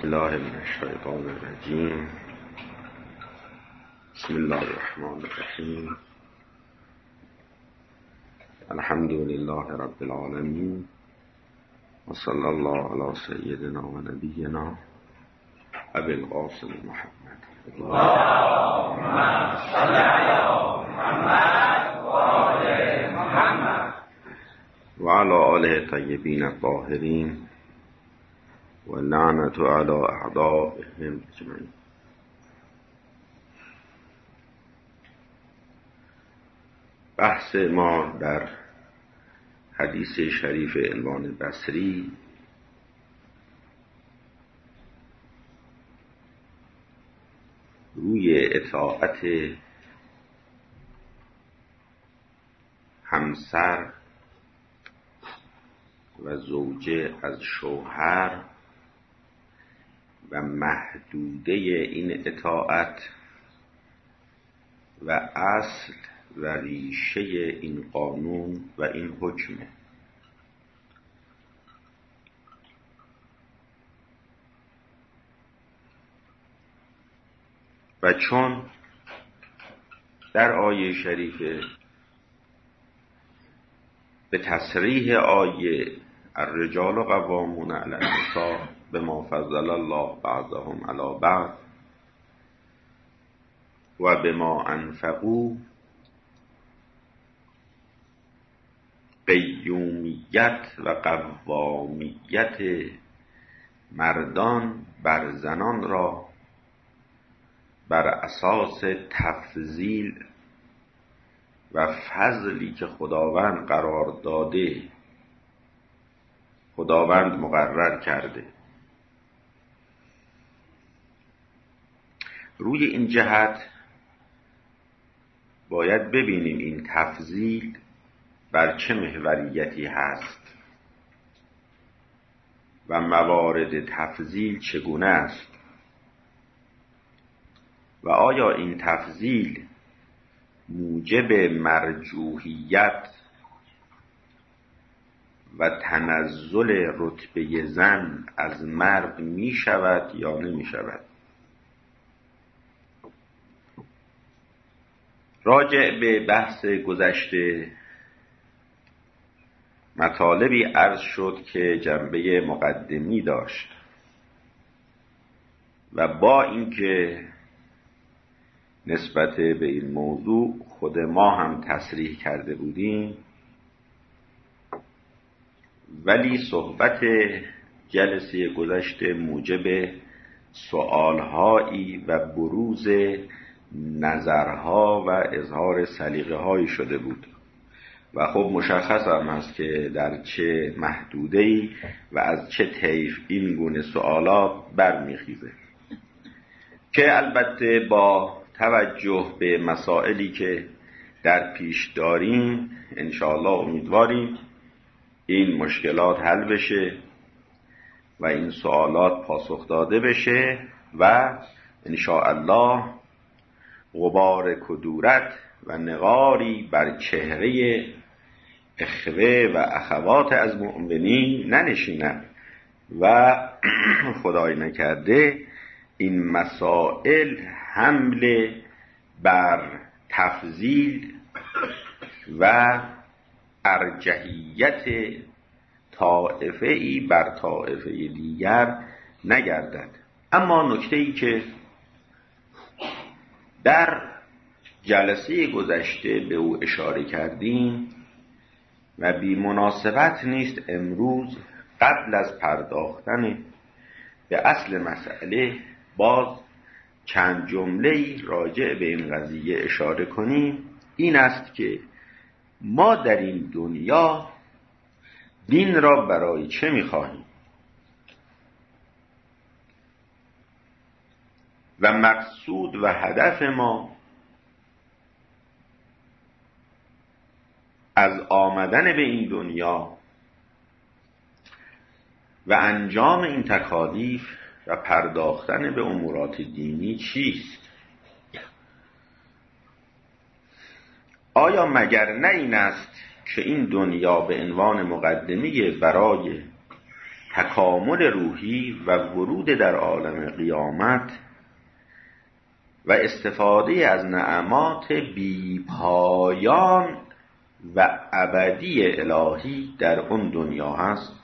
الله من الشیطان الرجیم. بسم الله الرحمن الرحیم. الحمد لله رب العالمین و صلی الله علی سیدنا و نبینا ابی القاسم محمد اللهم صل علی محمد و آل محمد و علی آله طیبین الطاهرین و لعنت علی اعدائهم اجمعین. بحث ما در حدیث شریف عنوان بصری روی اطاعت همسر و زوجه از شوهر و محدوده این اطاعت و اصل و ریشه این قانون و این حکمه. و چون در آیه شریفه به تصریح آیه الرجال قوامون علی النساء بما فضل الله بعضهم علی بعض و بما انفقوا قیومیت و قوامیت مردان بر زنان را بر اساس تفضیل و فضلی که خداوند قرار داده، خداوند مقرر کرده. روی این جهت باید ببینیم این تفضیل بر چه محوریتی هست و موارد تفضیل چگونه است و آیا این تفضیل موجب مرجوحیت و تنزل رتبه زن از مرد می شود یا نمی شود. راجع به بحث گذشته مطالبی عرض شد که جنبه مقدمی داشت و با اینکه نسبت به این موضوع خود ما هم تصریح کرده بودیم، ولی صحبت جلسه گذشته موجب سؤالهایی و بروز نظرها و اظهار سلیقه‌هایی شده بود و خب مشخص هم است که در چه محدوده‌ای و از چه طیف این گونه سوالات برمیخیزه، که البته با توجه به مسائلی که در پیش داریم انشاءالله امیدواریم این مشکلات حل بشه و این سوالات پاسخ داده بشه و انشاءالله غبار کدورت و نقاری بر چهره اخوه و اخوات از مؤمنین ننشیند و خدای نکرده این مسائل حمله بر تفضیل و ارجحیت طائفه‌ای بر طائفه دیگر نگردد. اما نکته‌ای که در جلسه گذشته به او اشاره کردیم و بی مناسبت نیست امروز قبل از پرداختن به اصل مسئله باز چند جمله‌ای راجع به این قضیه اشاره کنیم، این است که ما در این دنیا دین را برای چه می‌خواهیم و مقصود و هدف ما از آمدن به این دنیا و انجام این تکالیف و پرداختن به امورات دینی چیست؟ آیا مگر نه این است که این دنیا به عنوان مقدمه برای تکامل روحی و ورود در عالم قیامت و استفاده از نعمات بی پایان و ابدی الهی در اون دنیا هست.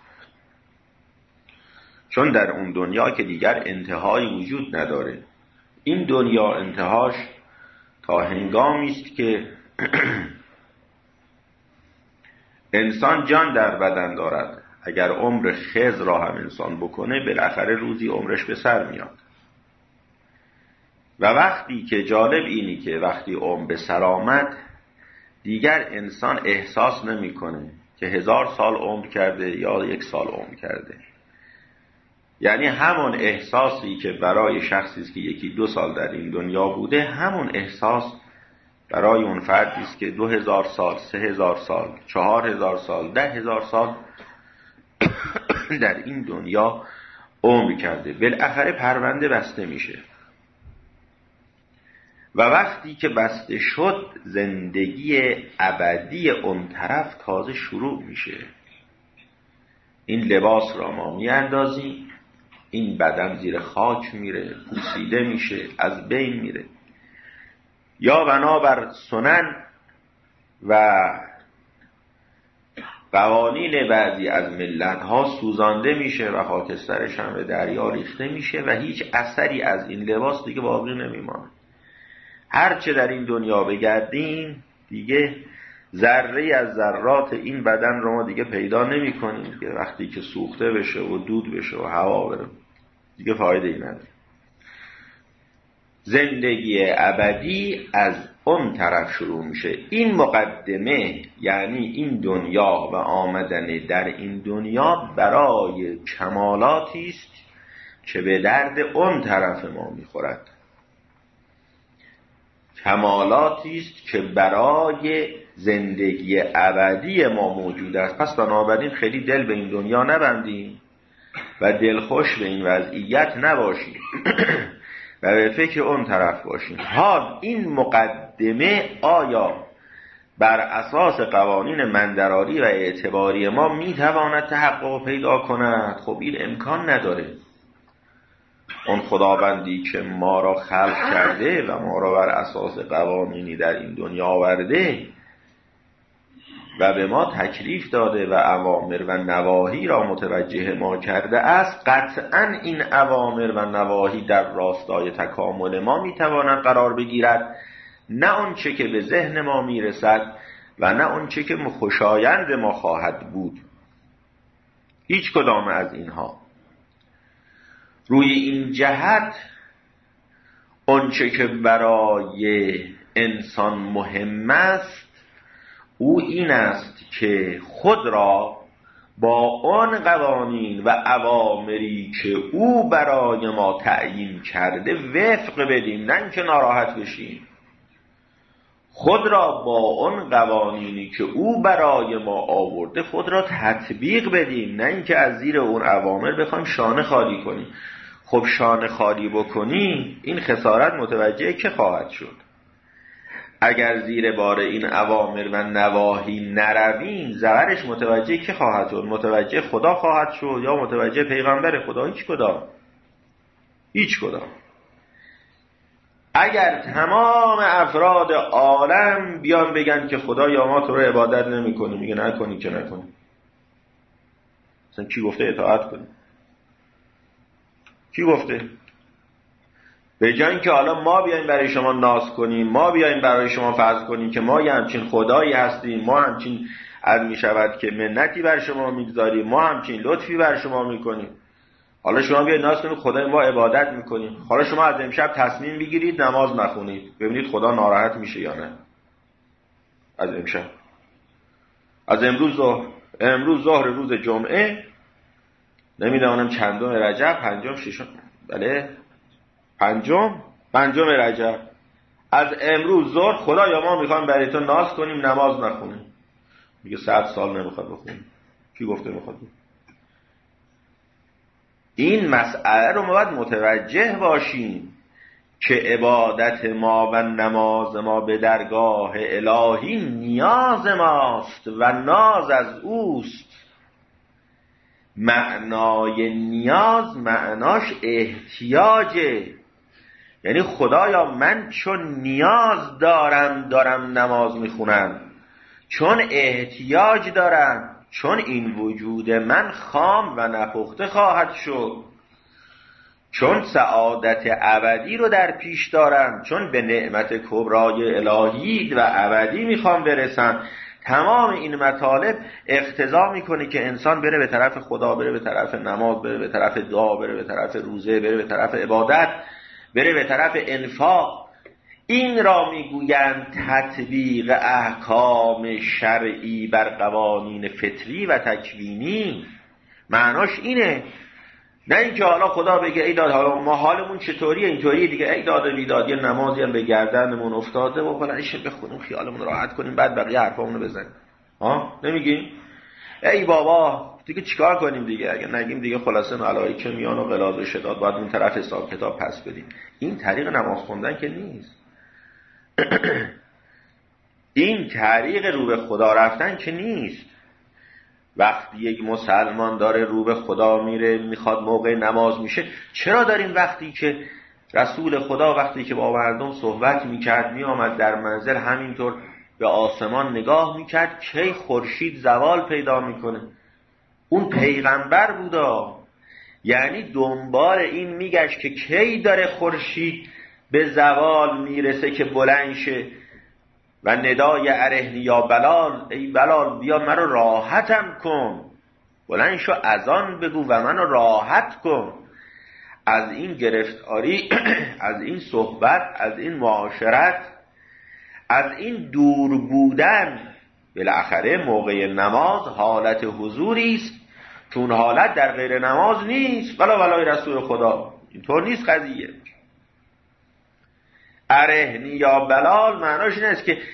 چون در اون دنیا که دیگر انتهایی وجود نداره. این دنیا انتهاش تا هنگامی است که انسان جان در بدن دارد. اگر عمر خضر را هم انسان بکنه بالاخره روزی عمرش به سر میاد. و وقتی که جالب اینی که وقتی عمر به سر آمد دیگر انسان احساس نمیکنه که 1000 سال عمر کرده یا 1 سال عمر کرده. یعنی همون احساسی که برای شخصی است که 1-2 سال در این دنیا بوده، همون احساس برای اون فردی است که 2000 سال، 3000 سال، 4000 سال، 10,000 سال در این دنیا عمر کرده. بالاخره پرونده بسته میشه و وقتی که بسته شد زندگی ابدی اون طرف تازه شروع میشه. این لباس را ما میاندازیم، این بدن زیر خاک میره، پوسیده میشه، از بین میره، یا بنابر سنن و قوانین بعضی از ملت ها سوزانده میشه و خاکسترش هم به دریا ریخته میشه و هیچ اثری از این لباس دیگه باقی نمیمانه. هرچه در این دنیا بگردیم دیگه ذره از ذرات این بدن رو ما دیگه پیدا نمی کنیم دیگه. وقتی که سوخته بشه و دود بشه و هوا بره دیگه فایده ای نداره. زندگی ابدی از اون طرف شروع میشه. این مقدمه یعنی این دنیا و آمدن در این دنیا برای کمالاتی است که به درد اون طرف ما میخورد. کمالاتی است که برای زندگی ابدی ما موجود است. پس بنابراین خیلی دل به این دنیا نبندیم و دلخوش به این وضعیت نباشیم و به فکر اون طرف باشیم. حال این مقدمه آیا بر اساس قوانین مندراری و اعتباری ما میتواند تحقق پیدا کند؟ خب این امکان نداره. اون خداوندی که ما را خلق کرده و ما را بر اساس قوانینی در این دنیا آورده و به ما تکلیف داده و اوامر و نواهی را متوجه ما کرده است، قطعاً این اوامر و نواهی در راستای تکامل ما میتواند قرار بگیرد، نه اون چه که به ذهن ما میرسد و نه اون چه که خوشایند ما خواهد بود. هیچ کدام از اینها. روی این جهت آنچه که برای انسان مهم است او این است که خود را با آن قوانین و اوامری که او برای ما تعیین کرده وفق بدیم، نه اینکه ناراحت بشیم. خود را با آن قوانینی که او برای ما آورده خود را تطبیق بدیم، نه اینکه از زیر اون اوامر بخوایم شانه خالی کنیم. خب شانه خالی بکنی این خسارت متوجه که خواهد شد؟ اگر زیر بار این اوامر و نواهی نرویم ضررش متوجه که خواهد شد؟ متوجه خدا خواهد شد یا متوجه پیغمبر خدا؟ هیچ کدام. اگر تمام افراد عالم بیان بگن که خدا یا ما تو رو عبادت نمی کنی، میگه نکنی که نکنی. اصلا کی گفته اطاعت کنی؟ کی گفته؟ به جای اینکه حالا ما بیایم برای شما ناز کنیم، ما بیایم برای شما فرض کنیم که ما یه همچین خدایی هستیم، ما همچین از می شود که منتی بر شما میگذاریم، ما همچین لطفی بر شما میکنیم، حالا شما بیاید ناز کنید خدای ما عبادت میکنیم. حالا شما از امشب تصمیم بگیرید نماز نخونید، ببینید خدا ناراحت میشه یا نه. از امشب، از امروز ظهر روز جمعه، نمیدونم چندم رجب، پنجم ششم، بله پنجم رجب، از امروز ظهر خدا یا ما میخوایم برای تو ناز کنیم نماز نخونیم. میگه 100 سال نمیخواد بخونیم. کی گفته میخواد؟ این مسئله رو ما باید متوجه باشیم که عبادت ما و نماز ما به درگاه الهی نیاز ماست و ناز از اوست، معنای نیاز معناش احتیاجه. یعنی خدایا من چون نیاز دارم نماز میخونم، چون احتیاج دارم، چون این وجود من خام و نپخته خواهد شد، چون سعادت ابدی رو در پیش دارم، چون به نعمت کبرای الهی و ابدی میخوام برسم. تمام این مطالب اقتضا میکنه که انسان بره به طرف خدا، بره به طرف نماز، بره به طرف دعا، بره به طرف روزه، بره به طرف عبادت، بره به طرف انفاق. این را میگویند تطبیق احکام شرعی بر قوانین فطری و تکوینی. معناش اینه، نه اینکه حالا خدا بگه ای داد حالا ما حالمون چطوریه، اینطوریه دیگه، ای داد و بیداد، یه نمازی هم به گردنمون افتاده و فلانش بخونیم خیالمون راحت کنیم بعد بقیه حرفامونو بزنیم. نمیگیم ای بابا دیگه چیکار کنیم دیگه، اگه نگیم دیگه خلاصه ملائکه میان و غلاظ و شداد باید اون طرف حساب کتاب پس بدیم. این طریق نماز خوندن که نیست. این طریق رو به خدا رفتن که نیست. وقتی یک مسلمان داره رو به خدا میره، میخواد موقع نماز میشه، چرا داریم وقتی که رسول خدا وقتی که با مردم صحبت میکرد میآمد در منزل همینطور به آسمان نگاه میکرد کی خورشید زوال پیدا میکنه؟ اون پیغمبر بودا، یعنی دنبال این میگشت که کی داره خورشید به زوال میرسه که بلند شه و ندای ارهنی یا بلال، ای بلال بیا منو راحتم کن، بلند شو اذان بگو و منو راحت کن. از این گرفتاری از این صحبت، از این معاشرت، از این دور بودن، بالاخره موقع نماز حالت حضوری است، چون حالت در غیر نماز نیست. ولا ولای رسول خدا اینطور نیست قضیه. ارهنی یا بلال معناش این است که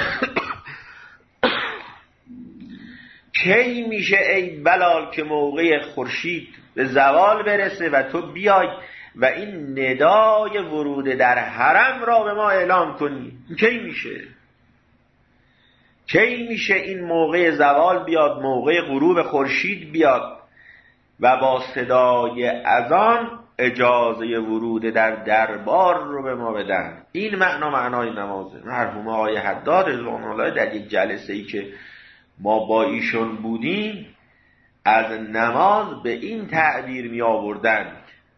کی میشه ای بلال که موقع خورشید به زوال برسه و تو بیای و این ندای ورود در حرم را به ما اعلام کنی؟ کی میشه؟ کی میشه این موقع زوال بیاد، موقع غروب خورشید بیاد و با صدای اذان اجازه ورود در دربار رو به ما بدن؟ این معنای نمازه. مرحوم آقای حداد رضوان الله در یک جلسه ای که ما با ایشون بودیم از نماز به این تعبیر می آوردن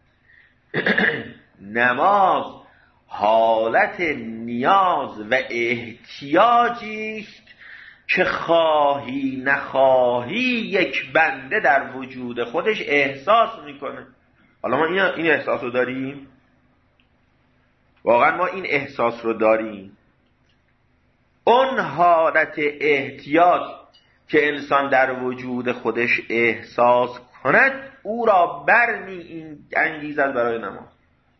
نماز حالت نیاز و احتیاجی است که خواهی نخواهی یک بنده در وجود خودش احساس میکنه. حالا ما این احساس رو داریم؟ واقعا ما این احساس رو داریم؟ اون حالت احتیاج که انسان در وجود خودش احساس کند او را برمی انگیزد برای نماز.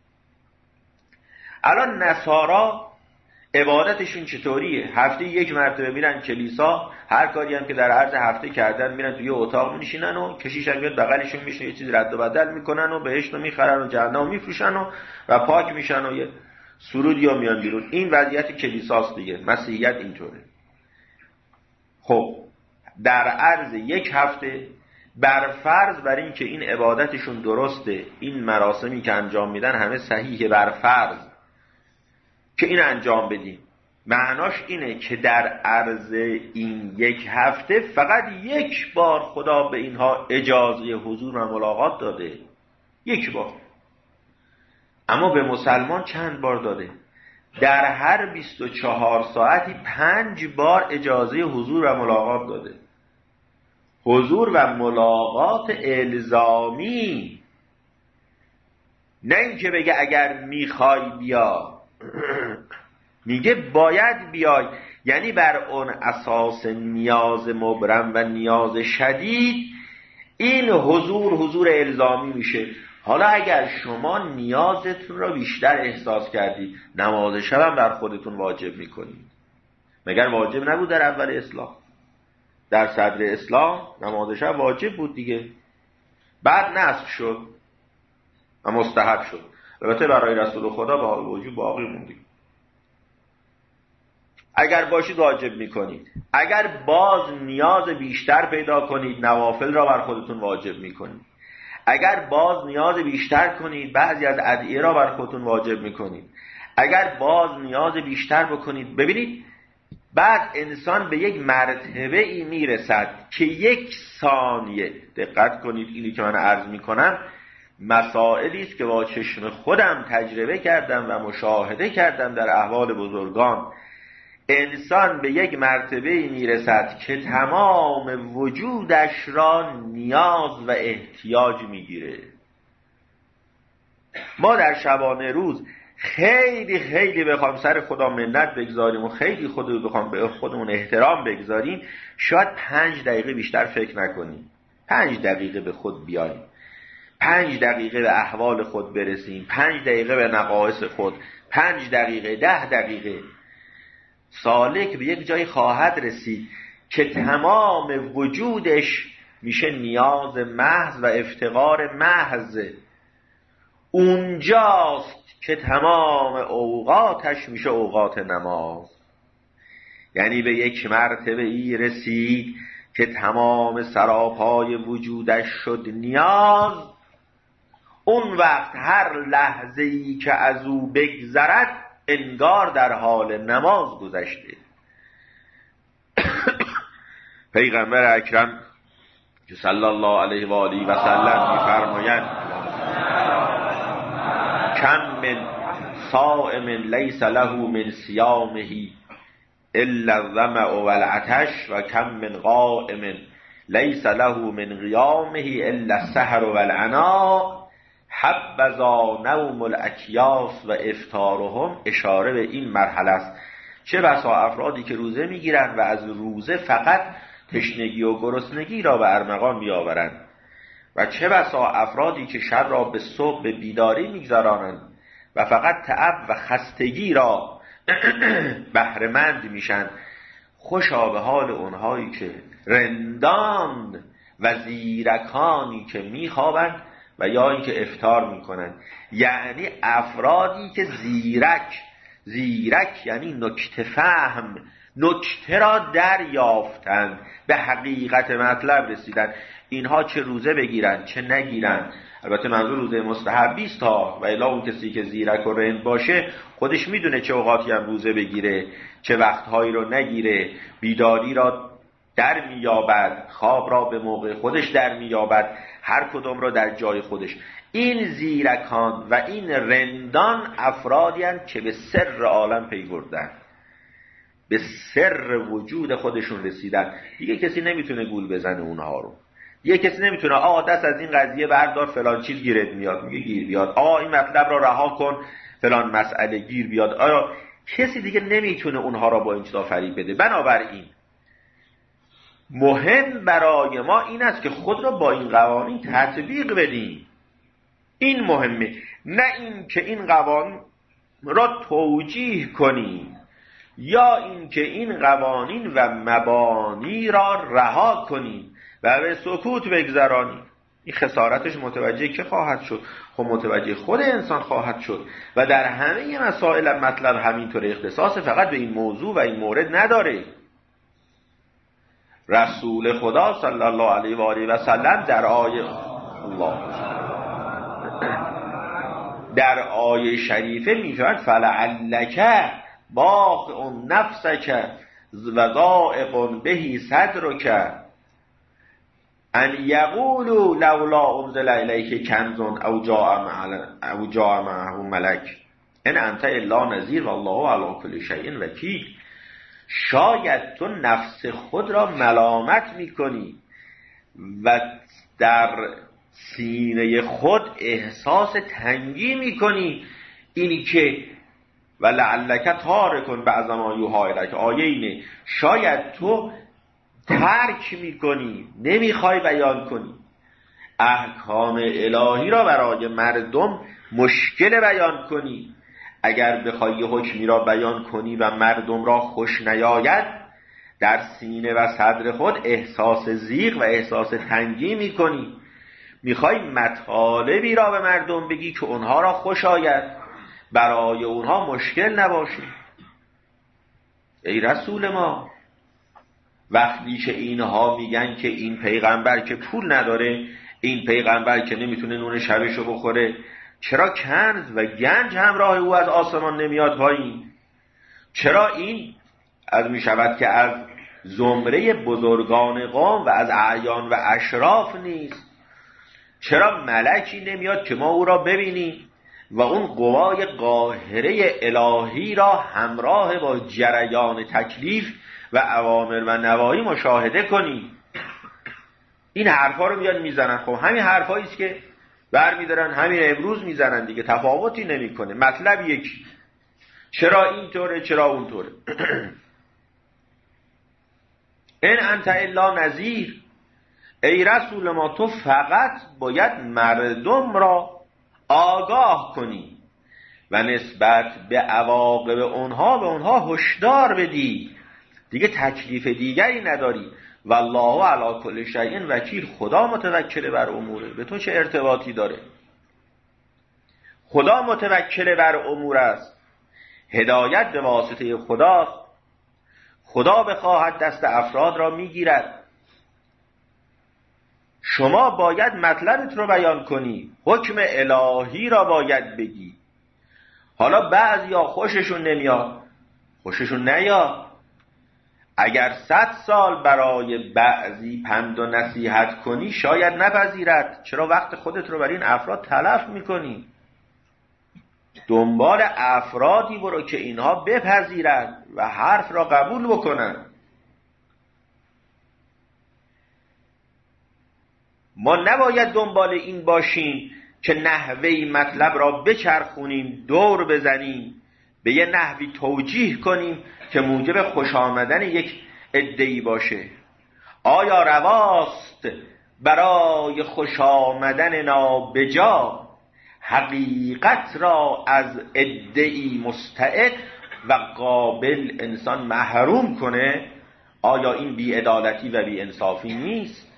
الان نصارا عبادتشون چطوریه؟ هفته یک مرتبه میرن کلیسا، هر کاری هم که در عرض هفته کردن میرن توی اتاق میشینن و کشیش هم میاد بغلشون میشینه یه چیزی رد و بدل میکنن و بهشت رو میخرن و جهنم میفروشن و پاک میشن و یه سرودی ها میان بیرون. این وضعیت کلیساست دیگه. مسیحیت اینطوره. خب در عرض یک هفته بر فرض بر این که این عبادتشون درسته، این مراسمی که انجام میدن همه صحیحه، بر فرض که این انجام بدیم، معناش اینه که در عرض این یک هفته فقط یک بار خدا به اینها اجازه حضور و ملاقات داده، یک بار. اما به مسلمان چند بار داده؟ در هر 24 ساعتی 5 بار اجازه حضور و ملاقات داده. حضور و ملاقات الزامی، نه اینکه بگه اگر میخوای بیا، میگه باید بیای. یعنی بر اون اساس نیاز مبرم و نیاز شدید این حضور الزامی میشه. حالا اگر شما نیازتون را بیشتر احساس کردید، نماز شب هم بر خودتون واجب میکنید. مگر واجب نبود در اول اسلام؟ در صدر اسلام نماز شب واجب بود دیگه، بعد نسخ شد و مستحب شد. البته برای رسول خدا به حال وجوب باقی موند. اگر باشید واجب میکنید. اگر باز نیاز بیشتر پیدا کنید نوافل را بر خودتون واجب میکنید. اگر باز نیاز بیشتر کنید بعضی از ادعیه را بر خودتون واجب میکنید. اگر باز نیاز بیشتر بکنید. ببینید بعد انسان به یک مرتبه ای میرسد که یک ثانیه، دقت کنید اینی که من عرض میکنم مسائلی است که با چشم خودم تجربه کردم و مشاهده کردم در احوال بزرگان. انسان به یک مرتبه ای میرسد که تمام وجودش را نیاز و احتیاج میگیره. ما در شبانه روز خیلی خیلی بخوام سر خدا منت بگذاریم و خیلی بخوام به خودمون احترام بگذاریم، شاید 5 دقیقه بیشتر فکر نکنیم. 5 دقیقه به خود بیاییم، 5 دقیقه به احوال خود برسیم، 5 دقیقه به نقایص خود، 5 دقیقه 10 دقیقه. سالک به یک جایی خواهد رسید که تمام وجودش میشه نیاز محض و افتقار محض. اونجاست که تمام اوقاتش میشه اوقات نماز. یعنی به یک مرتبه ای رسید که تمام سراپای وجودش شد نیاز. اون وقت هر لحظه ای که از او بگذرد انگار در حال نماز گذشته. پیغمبر اکرم که صلی الله علیه و آله و سلم می‌فرمایند کم من صائم لیس له من صیامه الا الظمأ والعطش و کم من قائم لیس له من قیامه الا السهر والعناء حبذا نوم الاکیاس و افطارهم. اشاره به این مرحله است. چه بسا افرادی که روزه میگیرند و از روزه فقط تشنگی و گرسنگی را به ارمغان میآورند و چه بسا افرادی که شب را به صبح به بیداری میگذرانند و فقط تعب و خستگی را بهره‌مند میشن. خوشا به حال اونهایی که رندان و زیرکانی که میخوابند و یا اینکه افطار میکنند. یعنی افرادی که زیرک یعنی نکته فهم، نکته را دریافتند، به حقیقت مطلب رسیدن. اینها چه روزه بگیرن چه نگیرن، البته منظور روزه مستحبی است ها، و الا اون کسی که زیرک و رند باشه خودش میدونه چه اوقاتی هم روزه بگیره چه وقتهایی رو نگیره، بیداری را در میابد، خواب را به موقع خودش در میابد، هر کدوم را در جای خودش. این زیرکان و این رندان افرادی هستند که به سر عالم پیوردن، به سر وجود خودشون رسیدن. دیگه کسی نمیتونه گول بزنه اونها رو. دیگه کسی نمیتونه دست از این قضیه بردار فلان چیز گیرت میاد، میگه گیر بیاد، این مطلب را رها کن فلان مسئله گیر بیاد. کسی دیگه نمیتونه اونها را با این چیزا فریب بده. بنابراین مهم برای ما این است که خود را با این قوانین تطبیق بدیم. این مهمه، نه این که این قوانین را توجیه کنیم یا این که این قوانین و مبانی را رها کنیم و به سکوت بگذرانیم. این خسارتش متوجه که خواهد شد؟ خب متوجه خود انسان خواهد شد و در همه مسائل مطلب همینطور اختصاص فقط به این موضوع و این مورد نداره. رسول خدا صلی الله علیه و آله و سلم در آیه شریفه میفرماید فلعلک باخع نفسک و ضائق به صدرک ان یقولوا لولا انزل الیک کنز او جاء معه ملک ان انت الا نذیر والله علی کل شیء وکیل. شاید تو نفس خود را ملامت میکنی و در سینه خود احساس تنگی میکنی، اینی که ولعلک تارک بعض ما یوحی الیک، آیه اینه شاید تو ترک میکنی، نمیخوای بیان کنی احکام الهی را برای مردم، مشکل بیان کنی. اگر بخوای یه حکمی را بیان کنی و مردم را خوش نیاید، در سینه و صدر خود احساس ضیق و احساس تنگی میکنی. میخوای مطالبی را به مردم بگی که اونها را خوش آید، برای اونها مشکل نباشه. ای رسول ما، وقتی که اینها میگن که این پیغمبر که پول نداره، این پیغمبر که نمیتونه نون شبشو بخوره، چرا کنز و گنج همراه او از آسمان نمیاد پایین؟ چرا این از میشود که از زمره بزرگان قوم و از اعیان و اشراف نیست؟ چرا ملکی نمیاد که ما او را ببینیم و اون قوای قاهره الهی را همراه با جریان تکلیف و اوامر و نواهی مشاهده کنیم؟ این حرفا رو میان میزنن. خب همین حرفایی است که برمیدارن همین امروز میزنن دیگه، تفاوتی نمیکنه، مطلب یکی. چرا اینطوره چرا اونطوره؟ ان انت الا نذیر، ای رسول ما تو فقط باید مردم را آگاه کنی و نسبت به عواقب اونها به اونها هشدار بدی، دیگه تکلیف دیگری نداری. والله علی کل شیء وکیل، خدا متوکل بر اموره، به تو چه ارتباطی داره؟ خدا متوکل بر امور است، هدایت به واسطه خداست. خدا بخواهد دست افراد را میگیرد. شما باید مطلبت رو بیان کنی، حکم الهی را باید بگی. حالا بعضیا خوششون نمیاد، خوششون نیاد. اگر 100 سال برای بعضی پند و نصیحت کنی شاید نپذیرد. چرا وقت خودت رو برای این افراد تلف میکنی؟ دنبال افرادی برو که اینها بپذیرند و حرف را قبول بکنند. ما نباید دنبال این باشیم که نحوهی مطلب را بچرخونیم، دور بزنیم، به یه نحوی توجیه کنیم که موجب خوش آمدن یک عده‌ای باشه. آیا رواست برای خوش آمدن نابجا حقیقت را از عده‌ای مستعد و قابل انسان محروم کنه؟ آیا این بی‌عدالتی و بی‌انصافی نیست؟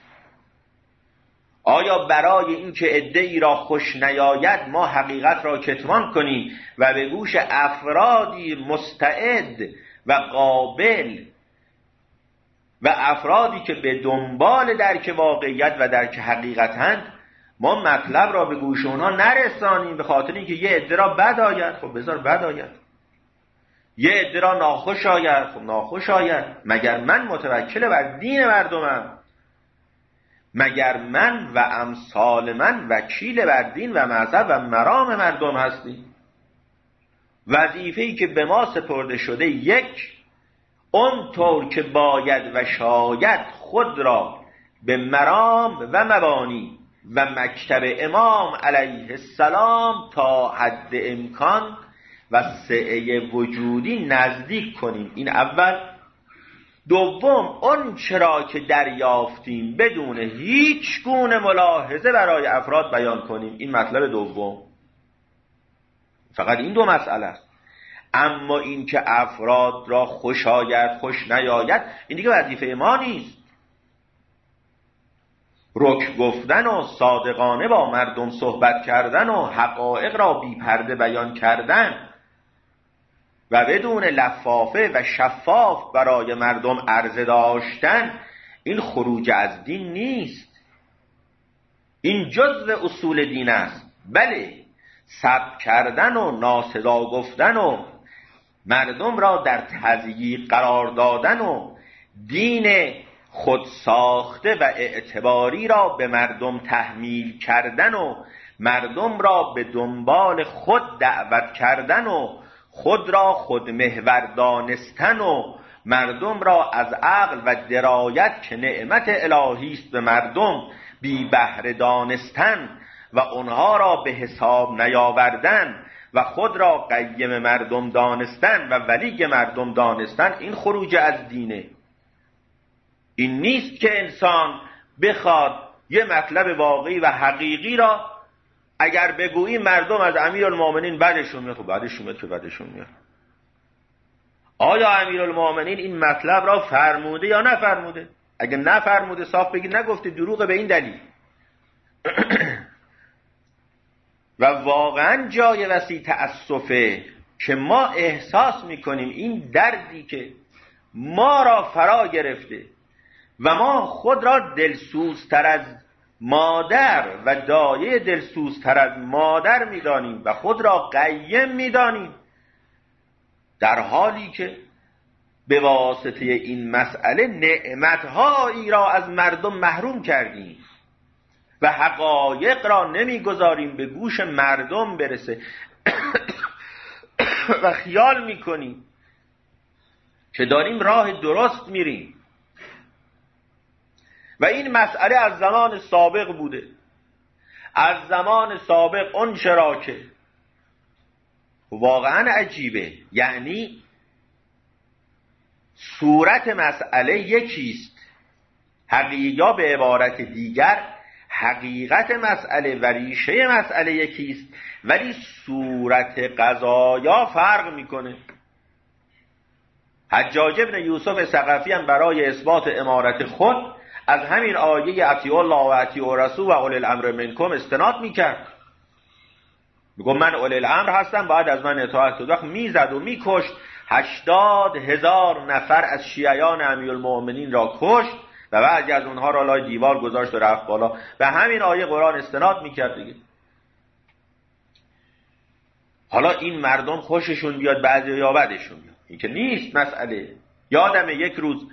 آیا برای این که عده‌ای را خوش نیاید ما حقیقت را کتمان کنیم و به گوش افرادی مستعد و قابل و افرادی که به دنبال درک واقعیت و درک حقیقتند ما مطلب را به گوش اونها نرسانیم به خاطر اینکه یه عده را بد آید؟ خب بذار بد آید. یه عده را ناخوش آید؟ خب ناخوش آید. مگر من متوکل بر دین مردمم؟ مگر من و امثال من وکیل بر دین و مذهب و مرام مردم هستیم؟ وظیفه‌ای که به ما سپرده شده، یک، اون طور که باید و شاید خود را به مرام و مبانی و مکتب امام علیه السلام تا حد امکان و سعه وجودی نزدیک کنیم. این اول. دوم، اون چرا که دریافتیم بدون هیچ گونه ملاحظه برای افراد بیان کنیم. این مطلب دوم. فقط این دو مسئله است. اما این که افراد را خوش آید خوش نیاید این دیگه وظیفه ما نیست. رک گفتن و صادقانه با مردم صحبت کردن و حقایق را بی پرده بیان کردن و بدون لفافه و شفاف برای مردم عرضه داشتن، این خروج از دین نیست. این جزء اصول دین است. بله، سب کردن و ناصدا گفتن و مردم را در تضییق قرار دادن و دین خود ساخته و اعتباری را به مردم تحمیل کردن و مردم را به دنبال خود دعوت کردن و خود را خود محور دانستن و مردم را از عقل و درایت که نعمت الهی است به مردم بی بهره دانستن و آنها را به حساب نیاوردن و خود را قیم مردم دانستن و ولی مردم دانستن، این خروج از دینه. این نیست که انسان بخواد یه مطلب واقعی و حقیقی را اگر بگویی مردم از امیرالمومنین بدشون میاد. خب بدشون میاد که بدشون میاد. آیا امیرالمومنین این مطلب را فرموده یا نفرموده؟ اگه نفرموده صاف بگید نگفته، دروغه به این دلیل. و واقعا جای وسیع تأسفه که ما احساس میکنیم این دردی که ما را فرا گرفته و ما خود را دلسوزتر از مادر و دایه دلسوزتر از مادر می‌دانیم و خود را قیم می‌دانیم، در حالی که به واسطه این مسئله نعمت‌هایی را از مردم محروم کردیم و حقایق را نمی‌گذاریم به گوش مردم برسه و خیال می‌کنیم که داریم راه درست میریم. و این مسئله از زمان سابق بوده. از زمان سابق اون چرا که واقعا عجیبه، یعنی صورت مسئله یکیست، حقیقت به عبارت دیگر حقیقت مسئله و ریشه مسئله یکیست، ولی صورت قضایا فرق میکنه. حجاج بن یوسف ثقفی هم برای اثبات امارت خود از همین آیه اطیعوا الله و اطیعوا الرسول و اولی الامر منکم استناد میکرد. میگم من اولی الامر هستم، باید از من اطاعت کنید. وقت میزد و میکشت 80,000 نفر از شیعیان امیرالمؤمنین را کشت و بعضی از اونها را لای دیوار گذاشت و رفت بالا. به همین آیه قرآن استناد میکرد دیگه. حالا این مردم خوششون بیاد بعضی یا بدشون بیاد، این که نیست مسئله. یادم یک روز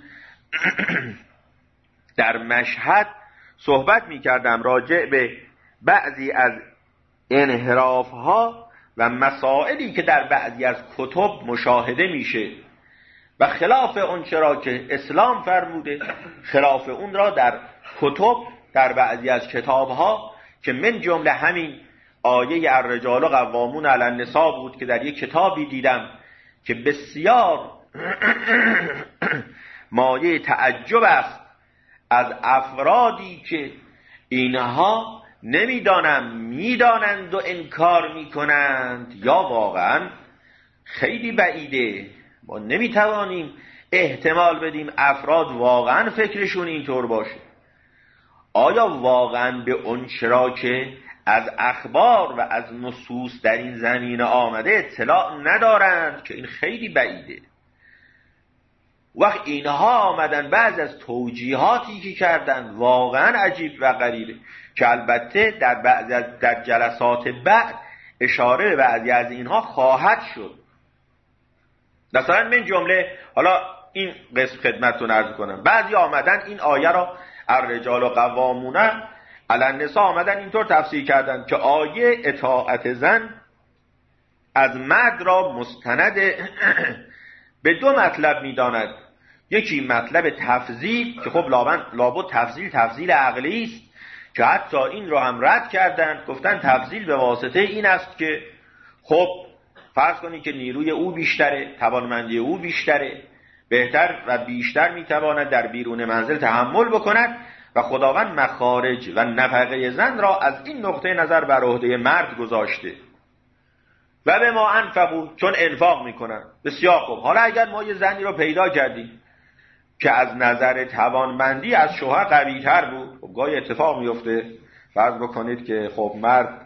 در مشهد صحبت میکردم راجع به بعضی از انحراف‌ها و مسائلی که در بعضی از کتب مشاهده میشه و خلاف اون چرا که اسلام فرموده، خلاف اون را در کتب، در بعضی از کتاب‌ها که من جمله همین آیه الرجال قوامون علی النساء بود که در یک کتابی دیدم که بسیار مایه تعجب است از افرادی که اینها نمیدانم میدانند و انکار میکنند، یا واقعا خیلی بعیده، ما نمیتوانیم احتمال بدیم افراد واقعا فکرشون اینطور باشه. آیا واقعا به اون چرا که از اخبار و از نصوص در این زمینه آمده اطلاع ندارند؟ که این خیلی بعیده. وقت اینها آمدن بعض از توجیهاتی که کردن واقعا عجیب و غریبه که البته در جلسات بعد اشاره به بعضی از اینها خواهد شد. مثلا من جمله، حالا این قسم خدمتتون عرض کنم، بعضی آمدن این آیه را الرجال قوامون علی النساء آمدن اینطور تفسیر کردن که آیه اطاعت زن از مرد را مستند به دو مطلب میداند. یکی مطلب تفضیل که خب لابد تفضیل عقلی است که حتی این رو هم رد کردن، گفتن تفضیل به واسطه این است که خب فرض کنید که نیروی او بیشتره، توانمندی او بیشتره، بهتر و بیشتر میتواند در بیرون منزل تحمل بکند و خداوند مخارج و نفقه زن را از این نقطه نظر بر عهده مرد گذاشته و به ما انفقوا، چون انفاق میکنن. بسیار خوب، حالا اگر ما یه زنی رو پیدا کردیم که از نظر توانمندی از شوهر قوی تر بود، خب گاهی اتفاق میفته، فرض بکنید که خب مرد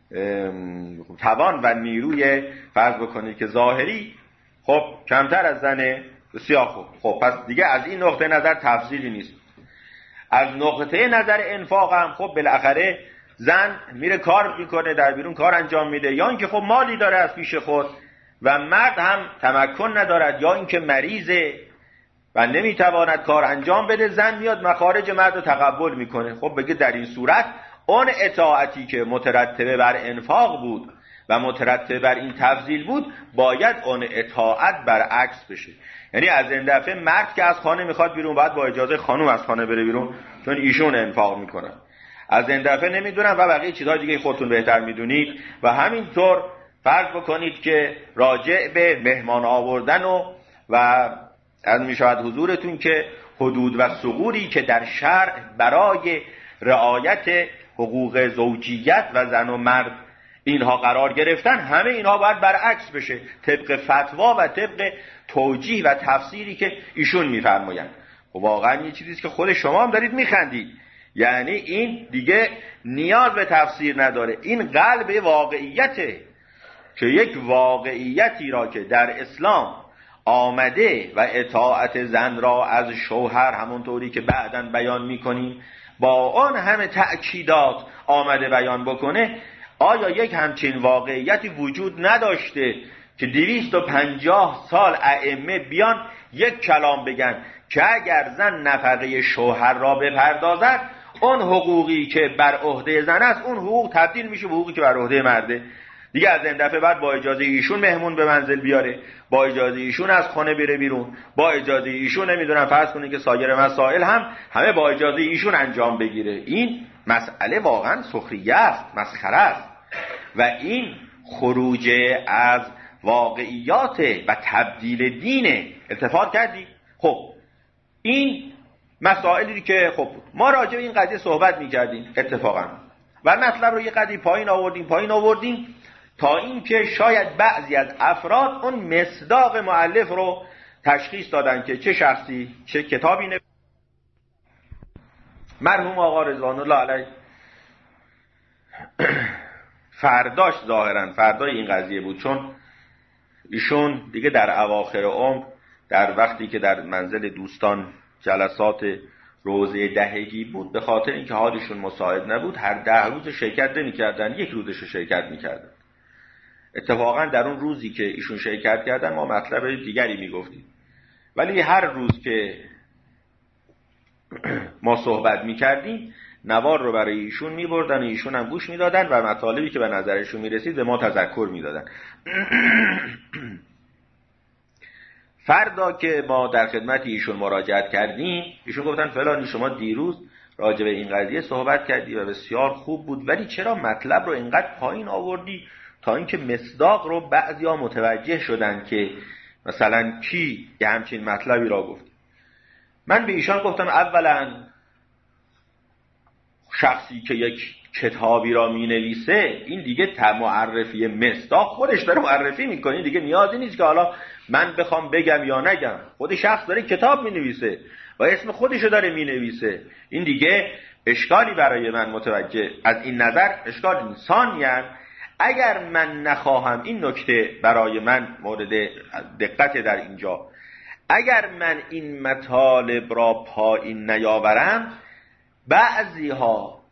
توان و نیروی فرض بکنید که ظاهری خب کمتر از زنه. بسیار خوب، خب پس دیگه از این نقطه نظر تفضیلی نیست. از نقطه نظر انفاق هم خب بالاخره زن میره کار میکنه، در بیرون کار انجام میده، یا اینکه خب مالی داره از پیش خود و مرد هم تمکن ندارد، یا اینکه مریضه و نمیتواند کار انجام بده، زن میاد مخارج مرد رو تقبل میکنه. خب بگه در این صورت اون اطاعتی که مترتبه بر انفاق بود و مترتبه بر این تفضیل بود باید اون اطاعت برعکس بشه. یعنی از این دفعه مرد که از خانه میخواد بیرون باید با اجازه خانم از خانه بره بیرون، چون ایشون انفاق میکنن. از این دفعه نمیدونم و بقیه چیزهای دیگه خودتون بهتر میدونید. و همینطور فرض بکنید که راجع به مهمان آوردن و از میشود حضورتون که حدود و ثغوری که در شرع برای رعایت حقوق زوجیت و زن و مرد اینها قرار گرفتن، همه اینها باید برعکس بشه طبق فتوا و طبق توجیه و تفسیری که ایشون میفرمایند. واقعا یه چیزیست که خود شما هم دارید میخندید. یعنی این دیگه نیاز به تفسیر نداره، این قلب واقعیته که یک واقعیتی را که در اسلام آمده و اطاعت زن را از شوهر همونطوری که بعداً بیان میکنیم با آن همه تأکیدات آمده بیان بکنه، آیا یک همچین واقعیتی وجود نداشته که 250 سال ائمه بیان یک کلام بگن که اگر زن نفقه شوهر را بپردازد اون حقوقی که بر عهده زن است اون حقوق تبدیل میشه به حقوقی که بر عهده مرده؟ دیگه از این دفعه بعد با اجازه ایشون مهمون به منزل بیاره، با اجازه ایشون از خانه بره بیرون، با اجازه ایشون نمیدونم فرض کنید که سایر مسائل هم همه با اجازه ایشون انجام بگیره. این مسئله واقعا سخریه است، مسخره است و این خروج از واقعیات و تبدیل دینه. التفات کردی؟ خب این مسائلی که خب ما راجع به این قضیه صحبت می‌کردیم اتفاقا و مطلب رو یه قدری پایین آوردیم تا اینکه شاید بعضی از افراد اون مصداق مؤلف رو تشخیص دادن که چه شخصی چه کتابی نوشته. مرحوم آقا رضوان الله علیه فرداش ظاهرا فردای این قضیه بود، چون ایشون دیگه در اواخر عمر در وقتی که در منزل دوستان جلسات روزه دهگی بود، به خاطر اینکه حالشون مساعد نبود هر 10 روز شرکت نمی‌کردن، یک روزش رو شرکت می‌کردن. اتفاقا در اون روزی که ایشون شرکت کردن ما مطلب دیگری میگفتیم، ولی هر روز که ما صحبت میکردیم نوار رو برای ایشون میبردن و ایشون هم گوش میدادن و مطالبی که به نظرشون میرسید به ما تذکر میدادن. فردا که ما در خدمت ایشون مراجعت کردیم ایشون گفتن فلانی شما دیروز راجع به این قضیه صحبت کردی و بسیار خوب بود، ولی چرا مطلب رو اینقدر پایین آوردی تا اینکه مصداق رو بعضیا متوجه شدن که مثلا کی یه همچین مطلبی را گفت. من به ایشان گفتم اولا شخصی که یک کتابی را می نویسه این دیگه معرفی مصداق خودش داره معرفی میکنه، دیگه نیازی نیست که حالا من بخوام بگم یا نگم، خود شخص داره کتاب می نویسه و اسم خودشو داره می نویسه، این دیگه اشکالی برای من متوجه از این نظر اشکالی نیست. ثانیاً اگر من نخواهم، این نکته برای من مورد دقت در اینجا، اگر من این مطالب را پایین نیاورم بعضی ها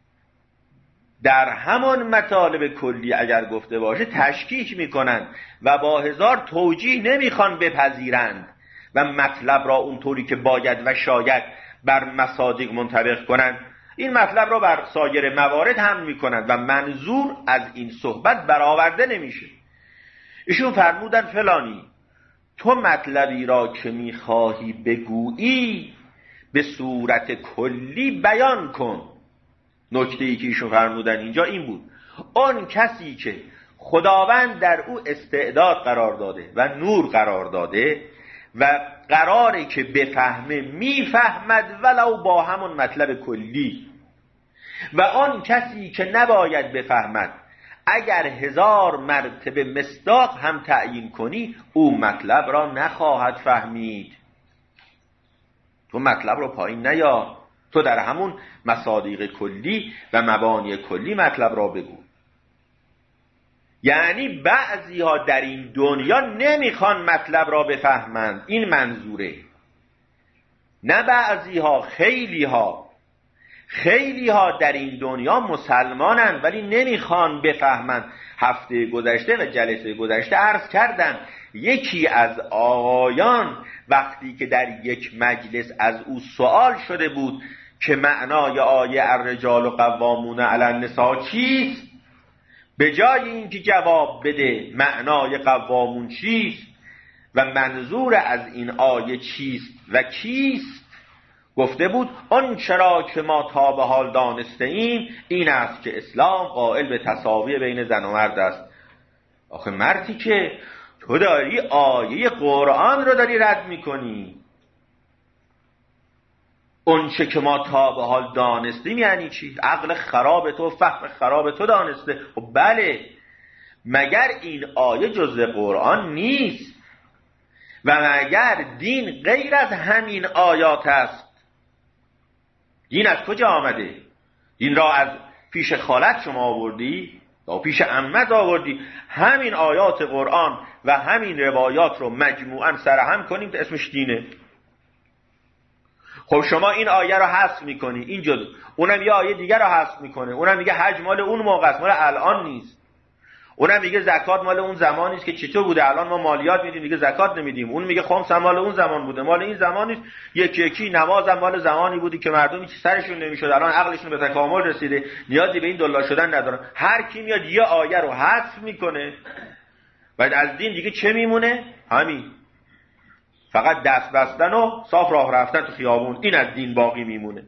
در همان مطالب کلی اگر گفته باشه تشکیک میکنن و با هزار توجیه نمیخوان بپذیرند و مطلب را اونطوری که باید و شاید بر مصادیق منطبق کنند، این مطلب را بر سایر موارد هم میکنند و منظور از این صحبت برآورده نمیشه. ایشون فرمودن فلانی تو مطلبی را که میخواهی بگویی به صورت کلی بیان کن. نکته‌ای که ایشون فرمودن اینجا این بود اون کسی که خداوند در او استعداد قرار داده و نور قرار داده و قراره که بفهمه میفهمد ولو با همون مطلب کلی، و آن کسی که نباید بفهمد اگر 1000 مرتبه مصداق هم تعیین کنی او مطلب را نخواهد فهمید. تو مطلب را پایین نیار، تو در همون مصادیق کلی و مبانی کلی مطلب را بگو. یعنی بعضی ها در این دنیا نمیخوان مطلب را بفهمند، این منظوره. نه بعضی ها، خیلی ها در این دنیا مسلمانن ولی نمیخوان بفهمند. هفته گذشته و جلسه گذشته عرض کردم یکی از آقایان وقتی که در یک مجلس از او سوال شده بود که معنای آیه الرجال قوامون علی النساء چیست، به جای اینکه جواب بده معنای قوامون چیست و منظور از این آیه چیست و کیست، گفته بود آن چرا که ما تا به حال دانسته ایم این است که اسلام قائل به تساوی بین زن و مرد است. آخه مردی که تو داری آیه قرآن رو داری رد میکنی، اون چه که ما تا به حال دانستیم یعنی چی؟ عقل خراب تو، فهم خراب تو دانسته. خب بله، مگر این آیه جزء قرآن نیست و مگر دین غیر از همین آیات است؟ دین از کجا آمده؟ دین را از پیش خالت شما آوردی؟ یا پیش عمت آوردی؟ همین آیات قرآن و همین روایات رو مجموعاً سرهم کنیم که اسمش دینه. خب شما این آیه رو حذف میکنی، این جزء، اونم یه آیه دیگر رو حذف میکنه، اونم میگه حج مال اون موقع است، مال الان نیست. اونم میگه زکات مال اون زمانی است که چطور بوده، الان ما مالیات میدیم دیگه زکات نمیدیم. اون میگه خمس مال اون زمان بوده، مال این زمان نیست. یکی یکی نماز مال زمانی بودی که مردم هیچ سرشون نمیشد، الان عقلشون به تکامل رسیده، نیازی به این دلا شدن ندارن. هر کی میاد یه آیه رو حذف میکنه، بعد از دین دیگه چه میمونه؟ همین فقط دست بستن و صاف راه رفتن تو خیابون، این از دین باقی میمونه.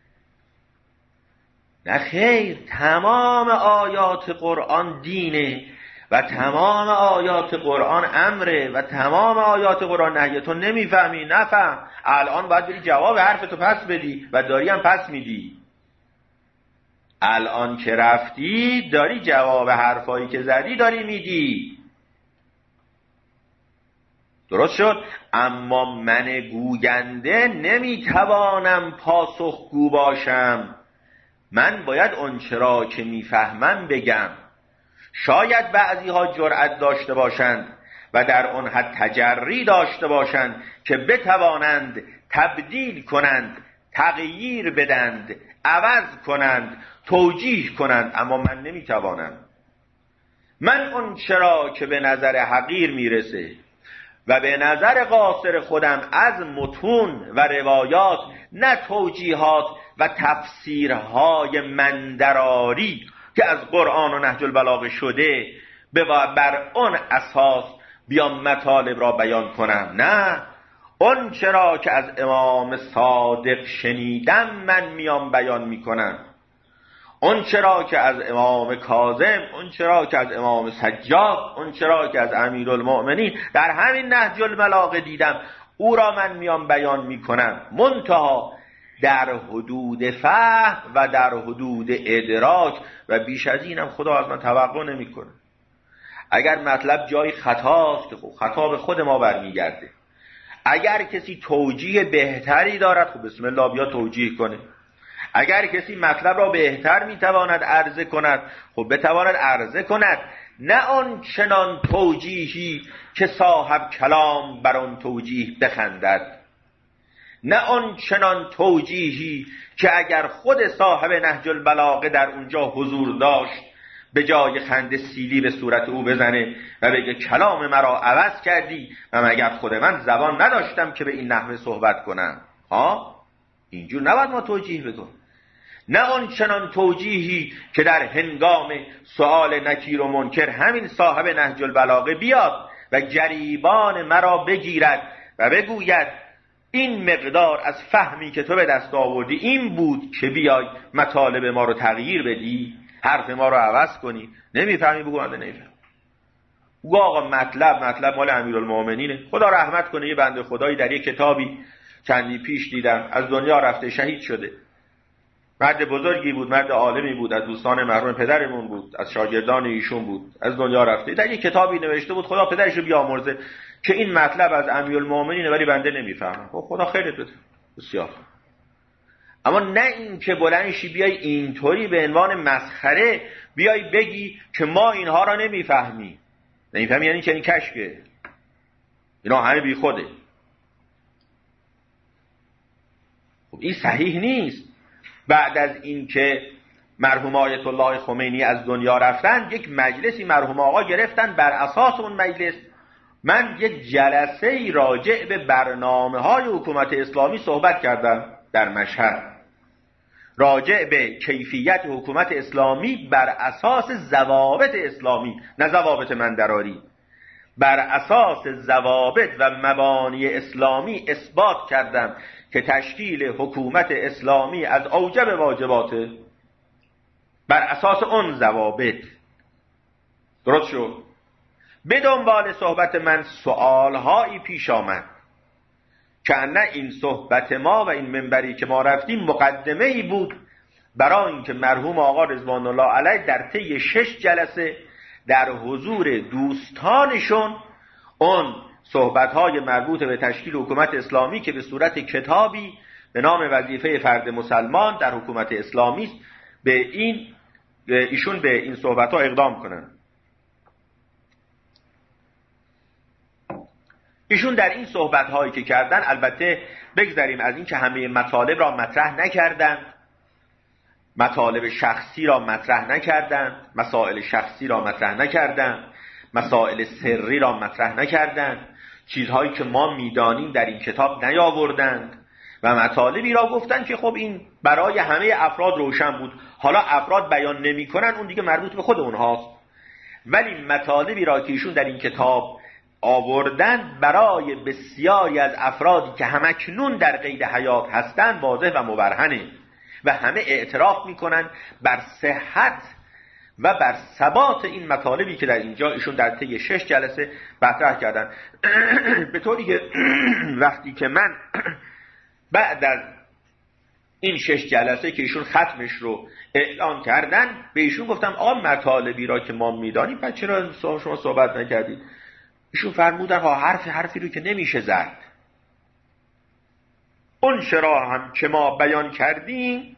نه خیر، تمام آیات قرآن دینه و تمام آیات قرآن امره و تمام آیات قرآن نهیه. تو نمیفهمی، نفهم. الان باید بری جواب حرفتو پس بدی و داری هم پس میدی. الان که رفتی داری جواب حرفایی که زدی داری میدی. درست شد؟ اما من گوینده نمیتوانم پاسخگو باشم. من باید آنچه را که میفهمم بگم. شاید بعضی ها جرأت داشته باشند و در آن حد تجری داشته باشند که بتوانند تبدیل کنند، تغییر بدند، عوض کنند، توجیه کنند، اما من نمیتوانم. من آنچه را که به نظر حقیر میرسه و به نظر قاصر خودم از متون و روایات، نه توجیهات و تفسیرهای مندراری که از قرآن و نهج البلاغه شده، بر آن اساس بیام مطالب را بیان کنم. نه، اون چرا که از امام صادق شنیدم من میام بیان میکنم. اون چرا که از امام کاظم، اون چرا که از امام سجاد، اون چرا که از امیرالمؤمنین در همین نهج البلاغه دیدم، او را من میام بیان میکنم، منتها در حدود فهم و در حدود ادراک و بیش از اینم خدا از من توقع نمیکنه. اگر مطلب جای خطاست، خب خطا به خود ما برمیگرده. اگر کسی توجیه بهتری دارد، خب بسم الله بیا توجیه کنه. اگر کسی مطلب را بهتر میتواند عرضه کند، خب بتواند عرضه کند. نه آن چنان توجیهی که صاحب کلام بر آن توجیه بخندد، نه آن چنان توجیهی که اگر خود صاحب نهج البلاغه در اونجا حضور داشت به جای خنده سیلی به صورت او بزنه و بگه کلام مرا عوض کردی و مگر خود من زبان نداشتم که به این نحوه صحبت کنم. اینجور نباید ما توجیه بکنیم. نه آن چنان توجیهی که در هنگام سؤال نکیر و منکر همین صاحب نهج البلاغه بیاد و گریبان مرا بگیرد و بگوید این مقدار از فهمی که تو به دست آوردی این بود که بیای مطالب ما رو تغییر بدی، حرف ما رو عوض کنی. نمیفهمی؟ بگو من نمیفهم. بگو آقا مطلب مال امیرالمؤمنینه. خدا رحمت کنه، یه بنده خدایی در یک کتابی چندی پیش دیدم، از دنیا رفته، شهید شده. مرد بزرگی بود، مرد عالمی بود، از دوستان مرحوم پدرمون بود، از شاگردان ایشون بود، از دنیا رفته. در یک کتابی نوشته بود خدا پدرش رو بیامرزه که این مطلب از امیرالمؤمنینه ولی بنده نمیفهمم. خدا خیرت بده، بسیار. اما نه این که بلندشی بیای اینطوری به عنوان مسخره بیای بگی که ما اینها را نمیفهمی. نمیفهمی یعنی چنین کشکه، اینا همه بی خوده. خب این صحیح نیست. بعد از این که مرحوم آیت الله خمینی از دنیا رفتن، یک مجلسی مرحوم آقا گرفتن، بر اساس اون مجلس من یک جلسه راجع به برنامه‌های حکومت اسلامی صحبت کردم در مشهد، راجع به کیفیت حکومت اسلامی بر اساس ضوابط اسلامی، نه ضوابط مندراری. بر اساس ضوابط و مبانی اسلامی اثبات کردم که تشکیل حکومت اسلامی از اوجب واجباته، بر اساس اون ضوابط. درست شد؟ به دنبال صحبت من سوالهایی پیش آمد که نه این صحبت ما و این منبری که ما رفتیم مقدمه ای بود برای اینکه مرحوم آقا رضوان الله علیه در طی 6 جلسه در حضور دوستانشون اون صحبت‌های مربوط به تشکیل حکومت اسلامی که به صورت کتابی به نام وظیفه فرد مسلمان در حکومت اسلامی است، ایشون به این صحبت‌ها اقدام کنن. ایشون در این صحبت هایی که کردن، البته بگذاریم از این که همه مطالب را مطرح نکردند، مطالب شخصی را مطرح نکردند، مسائل شخصی را مطرح نکردند، مسائل سری را مطرح نکردند، چیزهایی که ما میدانیم در این کتاب نیاوردند و مطالبی را گفتند که خب این برای همه افراد روشن بود. حالا افراد بیان نمی‌کنن، اون دیگه مربوط به خود اونهاست، ولی مطالبی را که ایشون در این کتاب آوردند برای بسیاری از افرادی که همکنون در قید حیات هستند واضح و مبرهنه و همه اعتراف میکنن بر صحت و بر ثبات این مطالبی که در اینجا ایشون در طی 6 جلسه مطرح کردن. به طوری که وقتی که من بعد از این 6 جلسه که ایشون ختمش رو اعلان کردن به ایشون گفتم آقا مطالبی را که ما میدانیم پس چرا شما صحبت نکردید؟ ایشون فرمودن ها حرفی رو که نمیشه زد، اون چرا هم که ما بیان کردیم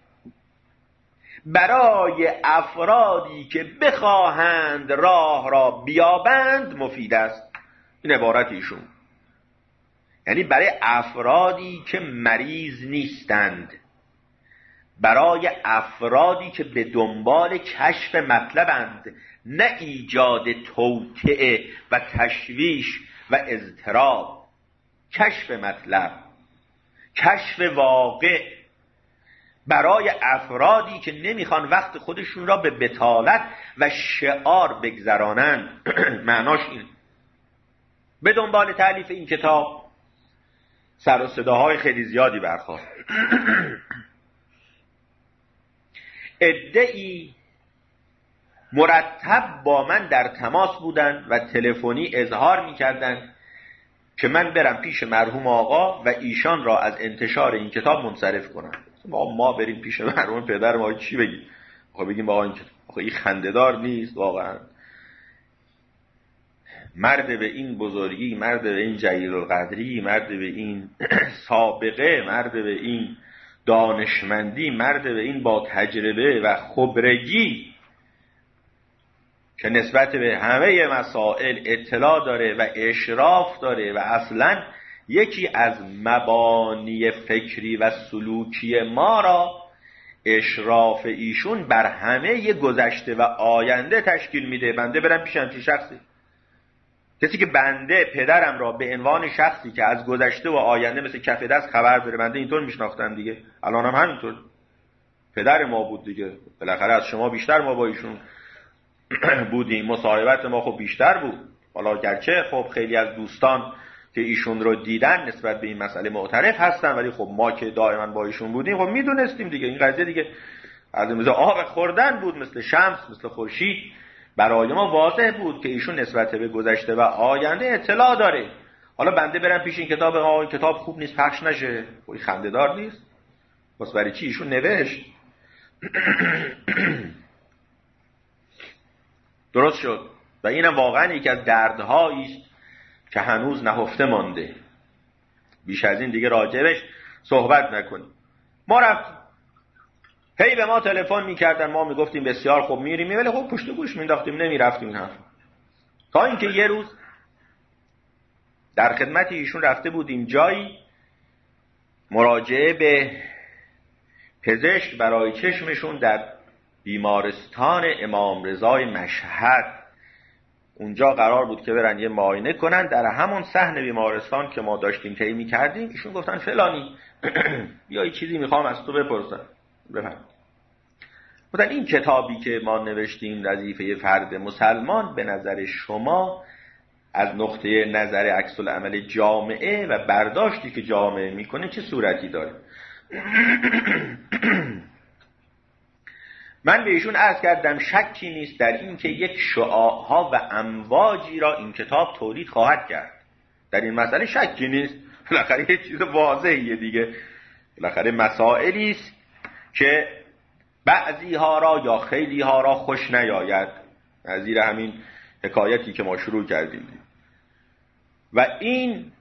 برای افرادی که بخواهند راه را بیابند مفید است. این عبارت ایشون، یعنی برای افرادی که مریض نیستند، برای افرادی که به دنبال کشف مطلبند، نه ایجاد توطئه و تشویش و اضطراب. کشف مطلب، کشف واقع، برای افرادی که نمیخوان وقت خودشون را به بطالت و شعار بگذرانند. معناش این. به دنبال تألیف این کتاب سر و صداهای خیلی زیادی برخاست. عده‌ای مرتب با من در تماس بودند و تلفنی اظهار می‌کردند که من برم پیش مرحوم آقا و ایشان را از انتشار این کتاب منصرف کنم. ما بریم پیش مرحوم پدر ما چی بگیم؟ آقا بگیم آقا این کتاب آقا این خنده‌دار نیست واقعا. مرد به این بزرگی، مرد به این جلیل القدری، مرد به این سابقه، مرد به این دانشمندی، مرد به این با تجربه و خبرگی که نسبت به همه مسائل اطلاع داره و اشراف داره و اصلا یکی از مبانی فکری و سلوکی ما را اشراف ایشون بر همه گذشته و آینده تشکیل میده. بنده برم پیش همچین شخصی، کسی که بنده پدرم را به عنوان شخصی که از گذشته و آینده مثل کف دست خبر داره، بنده اینطور میشناختم دیگه، الان هم همینطور. پدر ما بود دیگه، بالاخره از شما بیشتر ما با ایشون بودیم، مصاحبت ما خب بیشتر بود. حالا گرچه خب خیلی از دوستان که ایشون رو دیدن نسبت به این مسئله معترف هستن، ولی خب ما که دائما با ایشون بودیم خب میدونستیم دیگه این قضیه دیگه از مثل آب خوردن بود، مثل شمس، مثل خورشید. برای ما واضح بود که ایشون نسبت به گذشته و آینده اطلاع داره. حالا بنده برم پیش این کتاب، این کتاب خوب نیست پخش نشه، این خنده‌دار نیست، پس برای چی ایشون نوشت؟ درست شد. و اینم واقعا یکی از دردهایی است که هنوز نهفته مانده. بیش از این دیگه راجبش صحبت نکنیم. ما رفتیم، هی به ما تلفن میکردن، ما میگفتیم بسیار خوب میریم، ولی خب پشت گوش مینداختیم، نمیرفتیم این حرف. تا اینکه یه روز در خدمت ایشون رفته بودیم جایی، مراجعه به پزشک برای چشمشون در بیمارستان امام رضای مشهد. اونجا قرار بود که برن یه معاینه کنن. در همون صحن بیمارستان که ما داشتیم طی می‌کردیم ایشون گفتن فلانی بیا یه چیزی میخوام از تو بپرسم. بفرمایید. گفتن این کتابی که ما نوشتیم وظیفه فرد مسلمان به نظر شما از نقطه نظر عکس العمل جامعه و برداشتی که جامعه میکنه چه صورتی داره؟ من به ایشون عرض کردم شکی نیست در این که یک شعاع‌ها و امواجی را این کتاب تولید خواهد کرد. در این مسئله شکی نیست. بالاخره یه چیز واضحیه دیگه. بالاخره مسائلی است که بعضی ها را یا خیلی ها را خوش نیاید، نظیر همین حکایتی که ما شروع کردیم. و این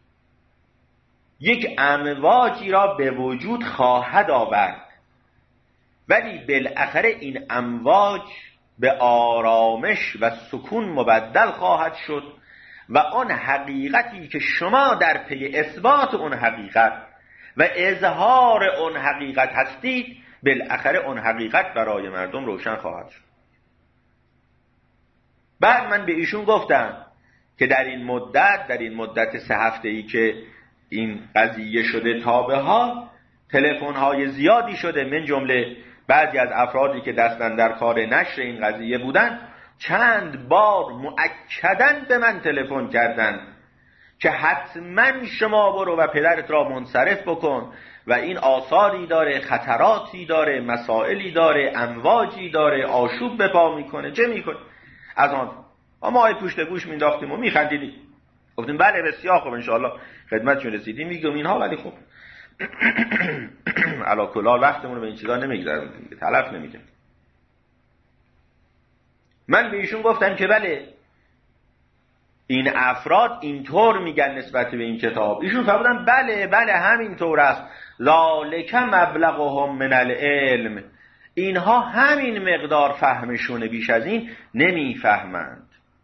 یک امواجی را به وجود خواهد آورد، ولی بالاخره این امواج به آرامش و سکون مبدل خواهد شد و آن حقیقتی که شما در پی اثبات اون حقیقت و اظهار اون حقیقت هستید، بالاخره اون حقیقت برای مردم روشن خواهد شد. بعد من به ایشون گفتم که در این مدت 3 هفته‌ای که این قضیه شده تا به حال تلفن‌های زیادی شده، من جمله بعضی از افرادی که دستن در کار نشر این قضیه بودن چند بار مؤکداً به من تلفن کردند که حتما شما برو و پدرت را منصرف بکن و این آثاری داره، خطراتی داره، مسائلی داره، امواجی داره، آشوب به پا میکنه، چه میکنه. از آن ما های پشت گوش مینداختیم و میخندیدیم، گفتیم بله بسیار خوب انشاءالله خدمتشون رسیدیم، میگم اینها، ولی خب علا کلال وقتمون رو به این چیزا نمیگذاریم، تلف نمیکنیم. من به ایشون گفتم که بله این افراد اینطور میگن نسبت به این کتاب. ایشون فرمودن بله همینطور است، ذالک مبلغهم من العلم، اینها همین مقدار فهمشونه، بیش از این نمیفهمند.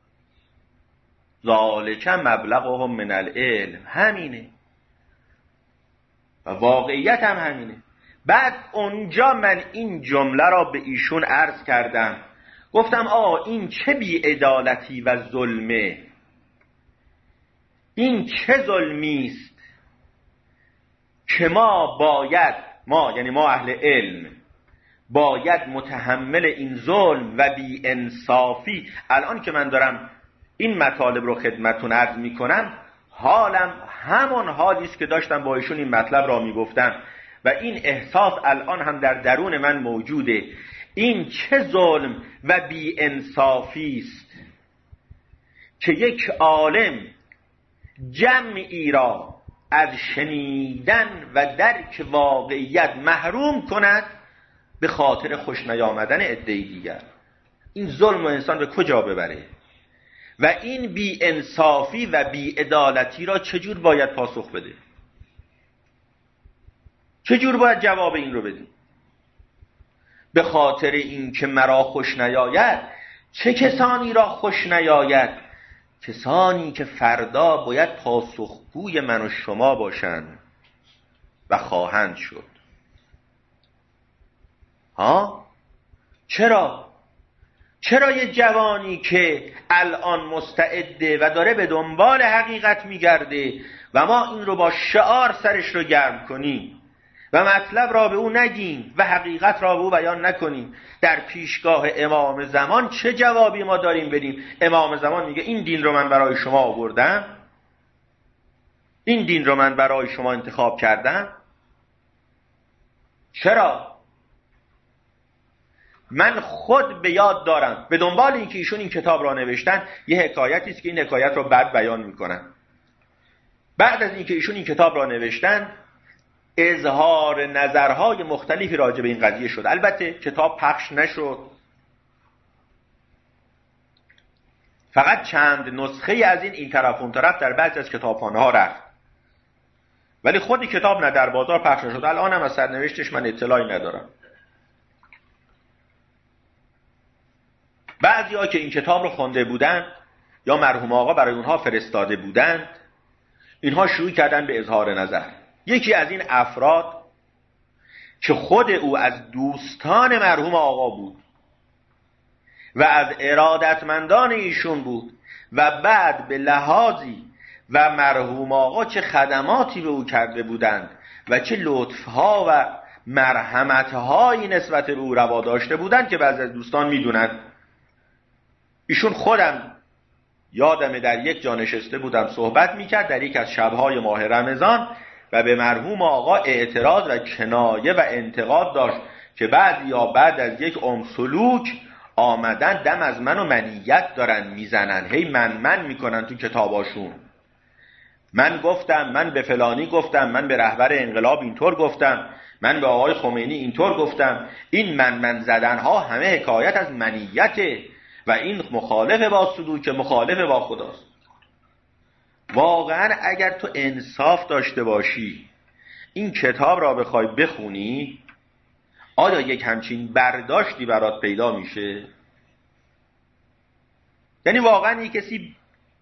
ذالک مبلغهم من العلم، همینه و واقعیت هم همینه. بعد اونجا من این جمله را به ایشون عرض کردم، گفتم این چه بی‌عدالتی و ظلمه، این چه ظلمی است که ما یعنی ما اهل علم باید متحمل این ظلم و بی انصافی. الان که من دارم این مطالب رو خدمتتون عرض میکنم، حالم همون حالی است که داشتم با ایشون این مطلب را میگفتم و این احساس الان هم در درون من موجوده. این چه ظلم و بی انصافی است که یک عالم جمعی را از شنیدن و درک واقعیت محروم کند به خاطر خوش نیامدن عده‌ای دیگر. این ظلم و انسان به کجا ببره؟ و این بی انصافی و بی عدالتی را چجور باید پاسخ بده؟ چجور باید جواب این رو بدیم؟ به خاطر این که مرا خوش نیاید، چه کسانی را خوش نیاید؟ کسانی که فردا باید پاسخگوی من و شما باشند و خواهند شد. چرا یه جوانی که الان مستعده و داره به دنبال حقیقت میگرده و ما این رو با شعار سرش رو گرم کنیم و مطلب را به او نگیم و حقیقت را به او بیان نکنیم، در پیشگاه امام زمان چه جوابی ما داریم بدیم؟ امام زمان میگه این دین رو من برای شما آوردم، این دین رو من برای شما انتخاب کردم. چرا؟ من خود به یاد دارم به دنبال اینکه ایشون این کتاب را نوشتن، یه حکایتی است که این حکایت رو بعد بیان میکنن. بعد از اینکه ایشون این کتاب را نوشتن، اظهار نظرهای مختلفی راجع به این قضیه شد. البته کتاب پخش نشد، فقط چند نسخه از این طرف اون طرف در بعضی از کتابخانه ها رفت، ولی خودی کتاب نه در بازار پخش نشد. الان هم از سرنوشتش من اطلاعی ندارم. بعضی‌ها که این کتاب رو خوانده بودند یا مرحوم آقا برای اونها فرستاده بودند، اینها شروع کردن به اظهار نظر. یکی از این افراد که خود او از دوستان مرحوم آقا بود و از ارادتمندان ایشون بود و بعد به لحاظی و مرحوم آقا چه خدماتی به او کرده بودند و چه لطفها و مرحمتهایی نسبت به او روا داشته بودند که بعضی از دوستان میدونند. ایشون خودم یادمه در یک جا نشسته بودم صحبت میکرد در یک از شبهای ماه رمضان و به مرحوم آقا اعتراض و کنایه و انتقاد داشت که بعضیا بعد از یک سلوک آمدن دم از من و منیت دارن میزنن، هی من میکنن تو کتاباشون. من گفتم، من به فلانی گفتم، من به رهبر انقلاب اینطور گفتم، من به آقای خمینی اینطور گفتم. این من زدن ها همه حکایت از منیته و این مخالف با سلوک، مخالف با خداست. واقعا اگر تو انصاف داشته باشی این کتاب را بخوای بخونی، آیا یک همچین برداشتی برات پیدا میشه؟ یعنی واقعا یک کسی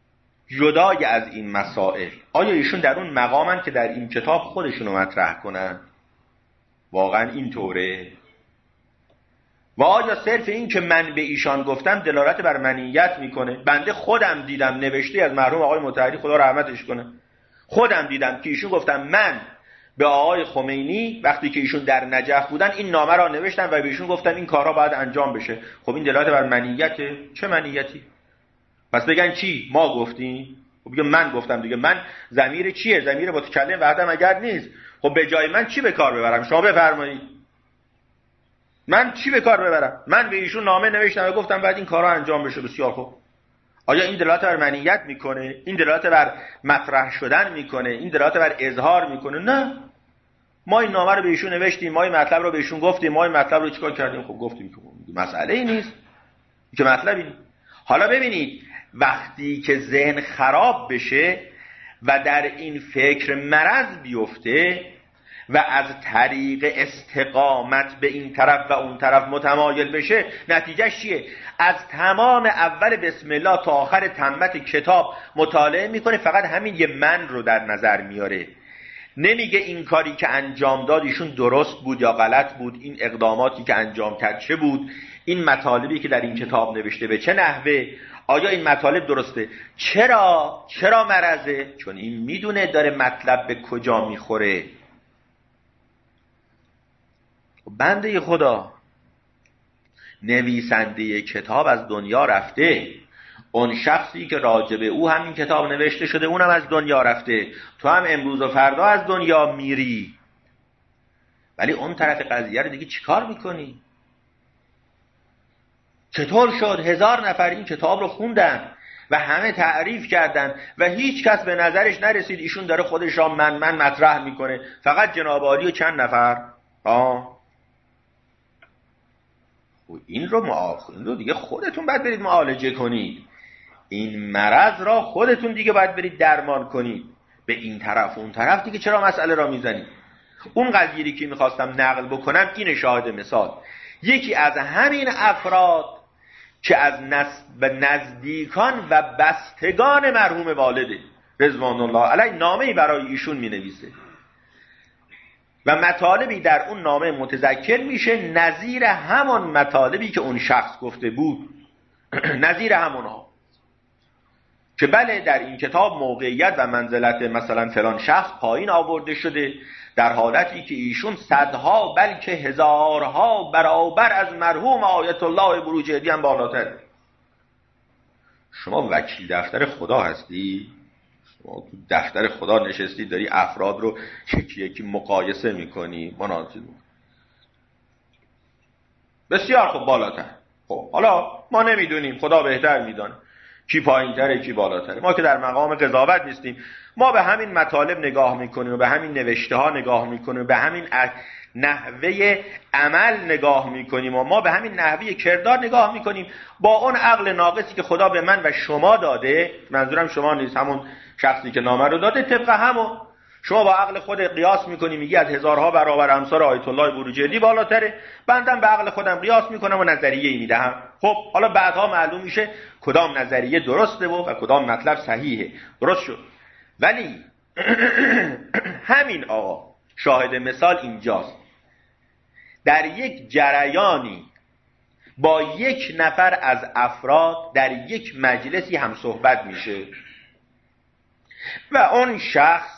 جدای از این مسائل آیا ایشون در اون مقامن که در این کتاب خودشونو مطرح کنن؟ واقعا این طوره؟ و آیا صرف این که من به ایشان گفتم دلالت بر منیت میکنه؟ بنده خودم دیدم نوشته از مرحوم آقای مطهری خدا رحمتش کنه، خودم دیدم که ایشون گفتم من به آقای خمینی وقتی که ایشون در نجف بودن این نامه را نوشتم و به ایشون گفتم این کارا باید انجام بشه. خب این دلالت بر منیته؟ چه منیتی؟ پس بگن چی؟ ما گفتیم؟ خب بگم من گفتم دیگه. من ضمیر چیه؟ ضمیر متکلم وحدم اگر نیست، خب به جای من چی به کار ببرم؟ شما بفرمایید. من چی به کار ببرم؟ من به ایشون نامه نوشتم و گفتم بعد این کارا انجام بشه. بسیار خوب. آیا این دلالت بر منیت میکنه؟ این دلالت بر مطرح شدن میکنه؟ این دلالت بر اظهار میکنه؟ نه. ما این نامه رو به ایشون نوشتیم، ما این مطلب رو به ایشون گفتیم، ما این مطلب رو چیکار کردیم؟ خب گفتیم که مسئله ای نیست که مطلبی نیست. حالا ببینید وقتی که ذهن خراب بشه و در این فکر مرض بیفته و از طریق استقامت به این طرف و اون طرف متمایل بشه، نتیجهش چیه؟ از تمام اول بسم الله تا آخر تمت کتاب مطالعه میکنه، فقط همین یه من رو در نظر میاره. نمیگه این کاری که انجام داد ایشون درست بود یا غلط بود، این اقداماتی که انجام کرد چه بود، این مطالبی که در این کتاب نوشته به چه نحوه، آیا این مطالب درسته؟ چرا مرضه؟ چون این میدونه داره مطلب به کجا میخوره. بنده خدا نویسنده کتاب از دنیا رفته، اون شخصی که راجع به او همین کتاب نوشته شده اونم از دنیا رفته، تو هم امروز و فردا از دنیا میری، ولی اون طرف قضیه رو دیگه چیکار میکنی؟ چطور شد 1000 نفر این کتاب رو خوندن و همه تعریف کردن و هیچ کس به نظرش نرسید ایشون داره خودش را من مطرح میکنه، فقط جناب عالی و چند نفر؟ این رو دیگه خودتون باید برید معالجه کنید. این مرض را خودتون دیگه باید برید درمان کنید. به این طرف اون طرف دیگه چرا مسئله را میزنید؟ اون قضیه‌ای که میخواستم نقل بکنم این شاهد مثال. یکی از همین افراد که از نزدیکان و بستگان مرحوم والده رضوان الله علیه نامه‌ای برای ایشون مینویسه و مطالبی در اون نامه متذکر میشه نظیر همان مطالبی که اون شخص گفته بود، نظیر همونها، که بله در این کتاب موقعیت و منزلت مثلا فلان شخص پایین آورده شده، در حالتی که ایشون صدها بلکه هزارها برابر از مرحوم آیت الله بروجردی هم بالاتر. شما وکیل دفتر خدا هستی؟ شما تو دفتر خدا نشستی داری افراد رو یکی یکی مقایسه میکنی، مناظره میکنی. بسیار خوب، بالاتر. خب حالا ما نمیدونیم، خدا بهتر میدونه کی پایین‌تره کی بالاتره، ما که در مقام قضاوت نیستیم. ما به همین مطالب نگاه میکنیم و به همین نوشته ها نگاه میکنیم و به همین نحوه عمل نگاه میکنیم و ما به همین نحوه کردار نگاه میکنیم. با اون عقل ناقصی که خدا به من و شما داده، منظورم شما نیست، همون شخصی که نامه رو داده، طبق همون شما با عقل خود قیاس میکنی، میگی از هزارها برابر امثال آیت الله بروجردی بالاتره، بندم به عقل خودم قیاس میکنم و نظریه‌ای میدهم. خب حالا بعدها معلوم میشه کدام نظریه درسته و کدام مطلب صحیحه. درست شد. ولی همین آقا شاهد مثال اینجاست، در یک جریانی با یک نفر از افراد در یک مجلسی هم صحبت میشه و اون شخص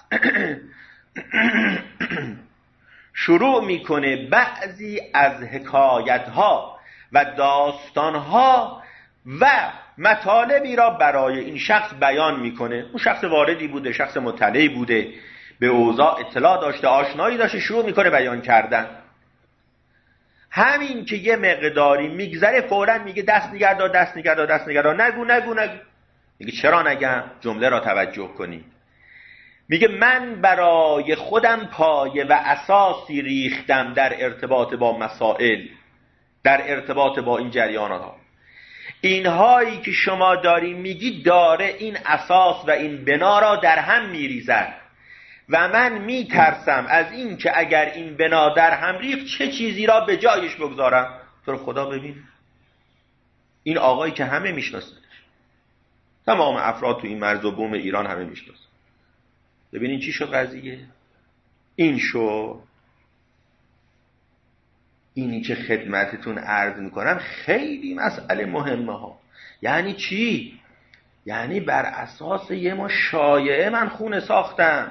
شروع میکنه بعضی از حکایتها و داستانها و مطالبی را برای این شخص بیان میکنه. اون شخص واردی بوده، شخص مطلعی بوده، به اوضاع اطلاع داشته، آشنایی داشته، شروع میکنه بیان کردن. همین که یه مقداری میگذره فوراً میگه دست نگردار، نگو. میگه چرا نگم؟ جمله را توجه کنی. میگه من برای خودم پایه و اساسی ریختم در ارتباط با مسائل، در ارتباط با این جریانات ها. اینهایی که شما داری میگی داره این اساس و این بنا را در هم میریزد و من میترسم از این که اگر این بنا در هم ریخت چه چیزی را به جایش بگذارم. تو رو خدا ببین این آقایی که همه میشناسنش، تمام افراد تو این مرز و بوم ایران همه میشناسن. ببینین چی شد قضیه. این شو اینی که خدمتتون عرض میکنم خیلی مسئله مهمه ها. یعنی چی؟ یعنی بر اساس یه ما شایعه من خونه ساختم.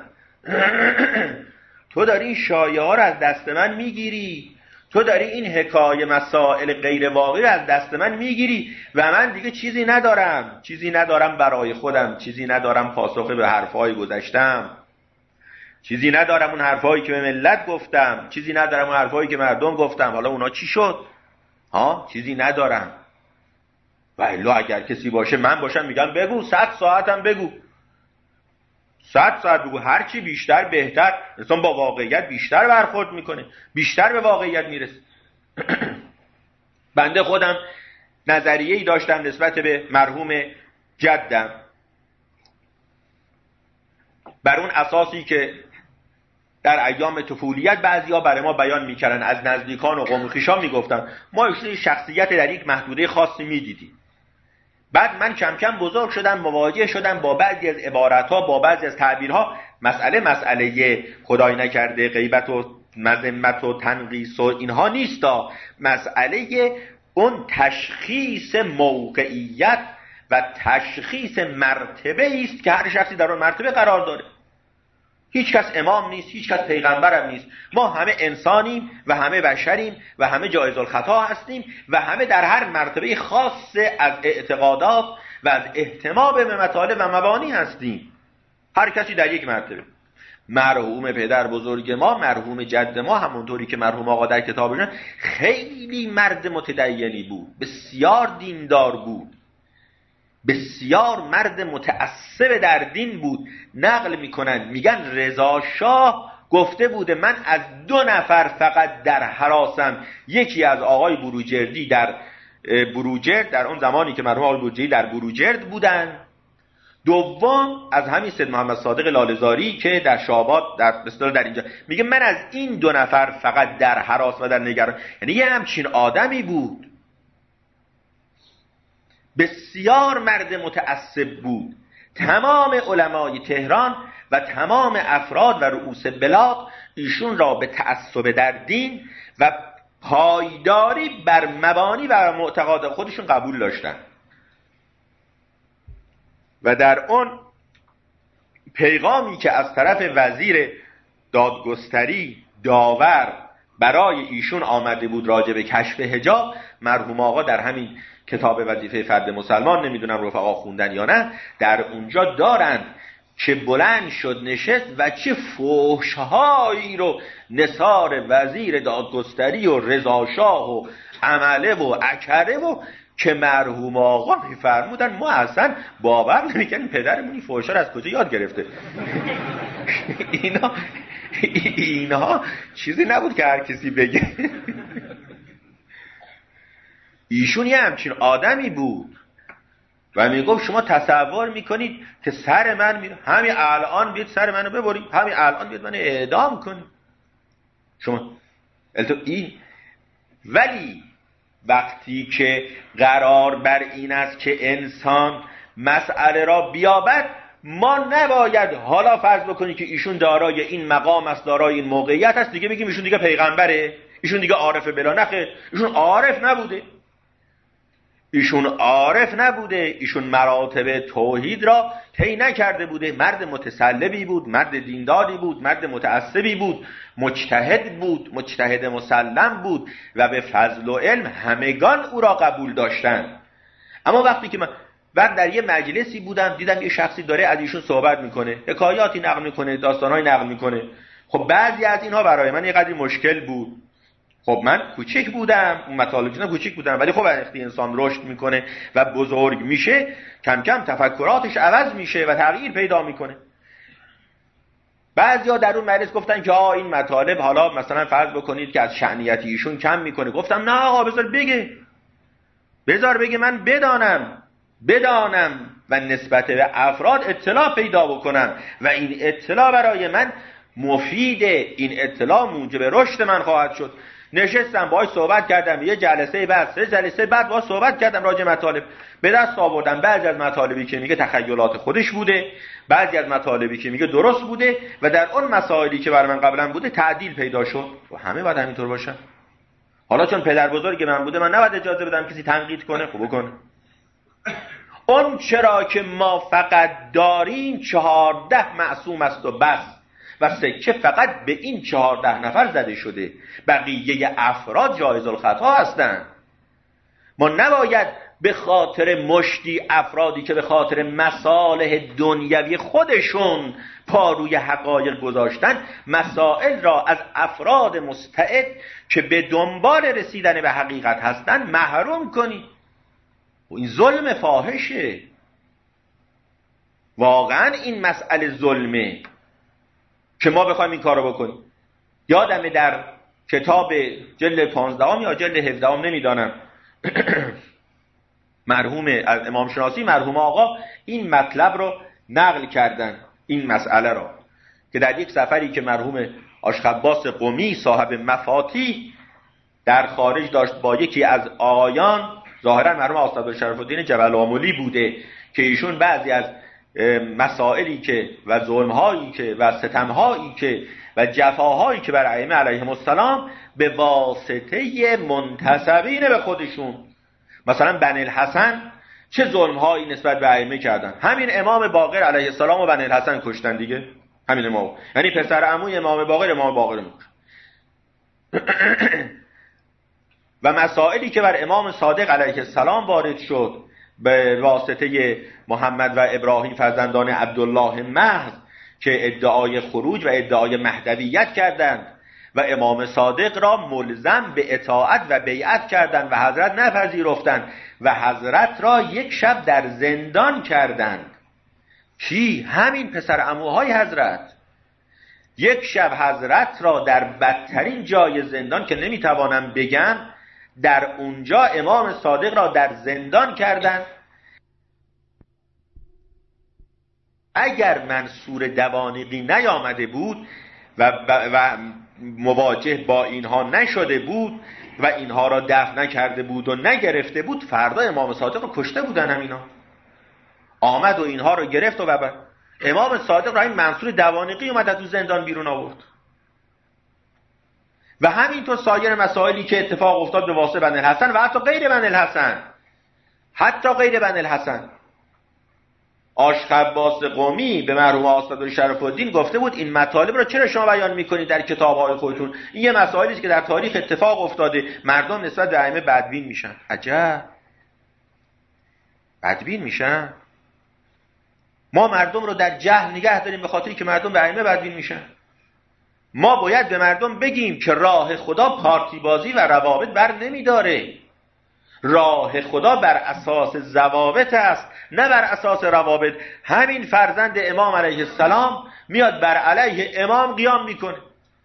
تو داری این شایعه ها رو از دست من میگیری، تو داری این حکایه مسائل غیر واقعی رو از دست من میگیری و من دیگه چیزی ندارم برای خودم، چیزی ندارم پاسخ به حرفای گذشتم، چیزی ندارم اون حرفایی که به ملت گفتم، چیزی ندارم اون حرفایی که مردم گفتم. حالا اونا چی شد؟ چیزی ندارم. و الا اگر کسی باشه من باشم میگم بگو 100 ساعتم بگو، 100 ساعت بگو، هرچی بیشتر بهتر. انسان با واقعیت بیشتر برخورد میکنه، بیشتر به واقعیت میرسه. بنده خودم نظریه‌ای داشتم نسبت به مرحوم جدم، بر اون اساسی که در ایام طفولیت بعضیا برای ما بیان میکردن، از نزدیکان و قوم خویشان میگفتن ما ایشون شخصیت در یک محدوده خاصی میدیدیم. بعد من کم کم بزرگ شدم، مواجه شدم با بعضی از عبارتها، با بعضی از تعبیرها. مسئله خدای نکرده غیبت و مذمت و تنقیص و اینها نیستا، مسئله اون تشخیص موقعیت و تشخیص مرتبه است که هر شخصی در اون مرتبه قرار داره. هیچ کس امام نیست، هیچ کس پیغمبر هم نیست. ما همه انسانیم و همه بشریم و همه جایز الخطا هستیم و همه در هر مرتبه خاص از اعتقادات و از اهتمام به مطالب و مبانی هستیم. هر کسی در یک مرتبه. مرحوم پدر بزرگ ما، مرحوم جد ما، همونطوری که مرحوم آقا در کتابشون، خیلی مرد متدینی بود، بسیار دیندار بود، بسیار مرد متعصب در دین بود. نقل میکنن میگن رضا شاه گفته بوده من از 2 نفر فقط در هراسم. یکی از آقای بروجردی در بروجرد، در اون زمانی که مرحوم آقای بروجردی در بروجرد بودن. دوم از همین سید محمد صادق لاله‌زاری که در شعبات در اینجا. میگه من از این 2 نفر فقط در هراس و در نگران. یعنی یه همچین آدمی بود، بسیار مرد متعصب بود. تمام علمای تهران و تمام افراد و رؤوس بلاد ایشون را به تعصب در دین و پایداری بر مبانی و معتقدات خودشون قبول داشتن و در اون پیغامی که از طرف وزیر دادگستری داور برای ایشون آمده بود راجع به کشف حجاب، مرحوم آقا در همین کتاب وظیفه فرد مسلمان، نمیدونم رفقا خوندن یا نه، در اونجا دارند که بلند شد نشست و چه فحش‌هایی رو نثار وزیر دادگستری و رضا شاه و عمله و اکره و که مرحوم آقا میفرمودن ما اصلا باور نمیکنیم پدرمون این فحشا رو از کجا یاد گرفته. اینها چیزی نبود که هر کسی بگه. ایشون یه همچین آدمی بود و میگفت شما تصور میکنید که سر من همین الان بیاد سر منو ببرید، همین الان بیاد منو اعدام کنید شما این. ولی وقتی که قرار بر این است که انسان مسئله را بیابد، ما نباید حالا فرض بکنید که ایشون دارای این مقام است، دارای این موقعیت است، دیگه بگیم ایشون دیگه پیغمبره، ایشون دیگه عارف بلا نخه. ایشون عارف نبوده، ایشون عارف نبوده، ایشون مراتب توحید را طی نکرده بوده. مرد متسلبی بود، مرد دینداری بود، مرد متعصبی بود، مجتهد بود، مجتهد مسلم بود و به فضل و علم همگان او را قبول داشتند. اما وقتی که من در یه مجلسی بودم دیدم یه شخصی داره از ایشون صحبت میکنه، حکایاتی نقل میکنه، داستانهای نقل میکنه. خب بعضی از اینها برای من یه قدری مشکل بود. خب من کوچک بودم، اون مطالب کوچک بودم، ولی خب وقتی انسان رشد میکنه و بزرگ میشه کم کم تفکراتش عوض میشه و تغییر پیدا میکنه. بعضیا در اون مجلس گفتن که این مطالب حالا مثلا فرض بکنید که از شأنیت ایشون کم میکنه. گفتم نه آقا بذار بگه من بدانم و نسبت به افراد اطلاع پیدا بکنم و این اطلاع برای من مفیده، این اطلاع موجب رشد من خواهد شد. نشستم باهاش صحبت کردم، یه جلسه بعد 3 جلسه بعد باهاش صحبت کردم راجع مطالب، به دست آوردم بعضی از مطالبی که میگه تخیلات خودش بوده، بعضی از مطالبی که میگه درست بوده و در اون مسائلی که برای من قبلا بوده تعدیل پیدا شد. و همه باید همینطور باشن. حالا چون پدر بزرگ من بوده من نباید اجازه بدم کسی تنقید کنه؟ خب بکنه. اون چرا که ما فقط داریم 14 معصوم است و بس و سکه فقط به این 14 نفر زده شده، بقیه افراد جایز الخطا هستند. ما نباید به خاطر مشتی افرادی که به خاطر مصالح دنیوی خودشون پاروی حقایق گذاشتن مسائل را از افراد مستعد که به دنبال رسیدن به حقیقت هستند محروم کنیم. و این ظلم فاحشه. واقعا این مسئله ظلمه که ما بخوایم این کارو بکنیم. یادمه در کتاب جلد 15 یا جلد 17 نمیدانم مرحوم از امام شناسی مرحوم آقا این مطلب رو نقل کردن، این مسئله را که در یک سفری که مرحوم آشخباس قمی صاحب مفاتی در خارج داشت با یکی از آقایان، ظاهرا مرحوم استاد شرف الدین جبل آملی بوده، که ایشون بعضی از مسائلی که و ظلم‌هایی که و ستم‌هایی که و جفاهایی که بر ائمه علیهم السلام به واسطه منتسبین به خودشون، مثلا بنی الحسن چه ظلم‌هایی نسبت به ائمه کردن. همین امام باقر علیه السلام و بنی الحسن کشتن دیگه، همین امام، یعنی پسر عموی امام باقر و مسائلی که بر امام صادق علیه السلام وارد شد به واسطه محمد و ابراهیم فرزندان عبدالله محض که ادعای خروج و ادعای مهدویت کردند و امام صادق را ملزم به اطاعت و بیعت کردند و حضرت نپذیرفتند و حضرت را یک شب در زندان کردند. کی؟ همین پسر عموهای حضرت. یک شب حضرت را در بدترین جای زندان که نمیتوانم بگم، در اونجا امام صادق را در زندان کردند. اگر منصور دوانیقی نیامده بود و مواجه با اینها نشده بود و اینها را دفع نکرده بود و نگرفته بود، فردا امام صادق را کشته بودن. همینا آمد و اینها را گرفت و امام صادق را این منصور دوانیقی اومد از زندان بیرون آورد. و همینطور سایر مسائلی که اتفاق افتاد به واسطه بنی الحسن و حتی غیر بنی الحسن. آشخباس قمی به مرحوم استاد شرف الدین گفته بود این مطالب را چرا شما بیان میکنید در کتاب‌های خودتون؟ این یه مسائلی است که در تاریخ اتفاق افتاده، مردم نسبت به ائمه بدبین میشن. عجب، بدبین میشن؟ ما مردم رو در جهل نگه داریم به خاطری که مردم به ائمه بدبین میشن. ما باید به مردم بگیم که راه خدا پارتی بازی و روابط بر نمیداره. راه خدا بر اساس ضوابط است، نه بر اساس روابط. همین فرزند امام علیه السلام میاد بر علیه امام قیام میکنه.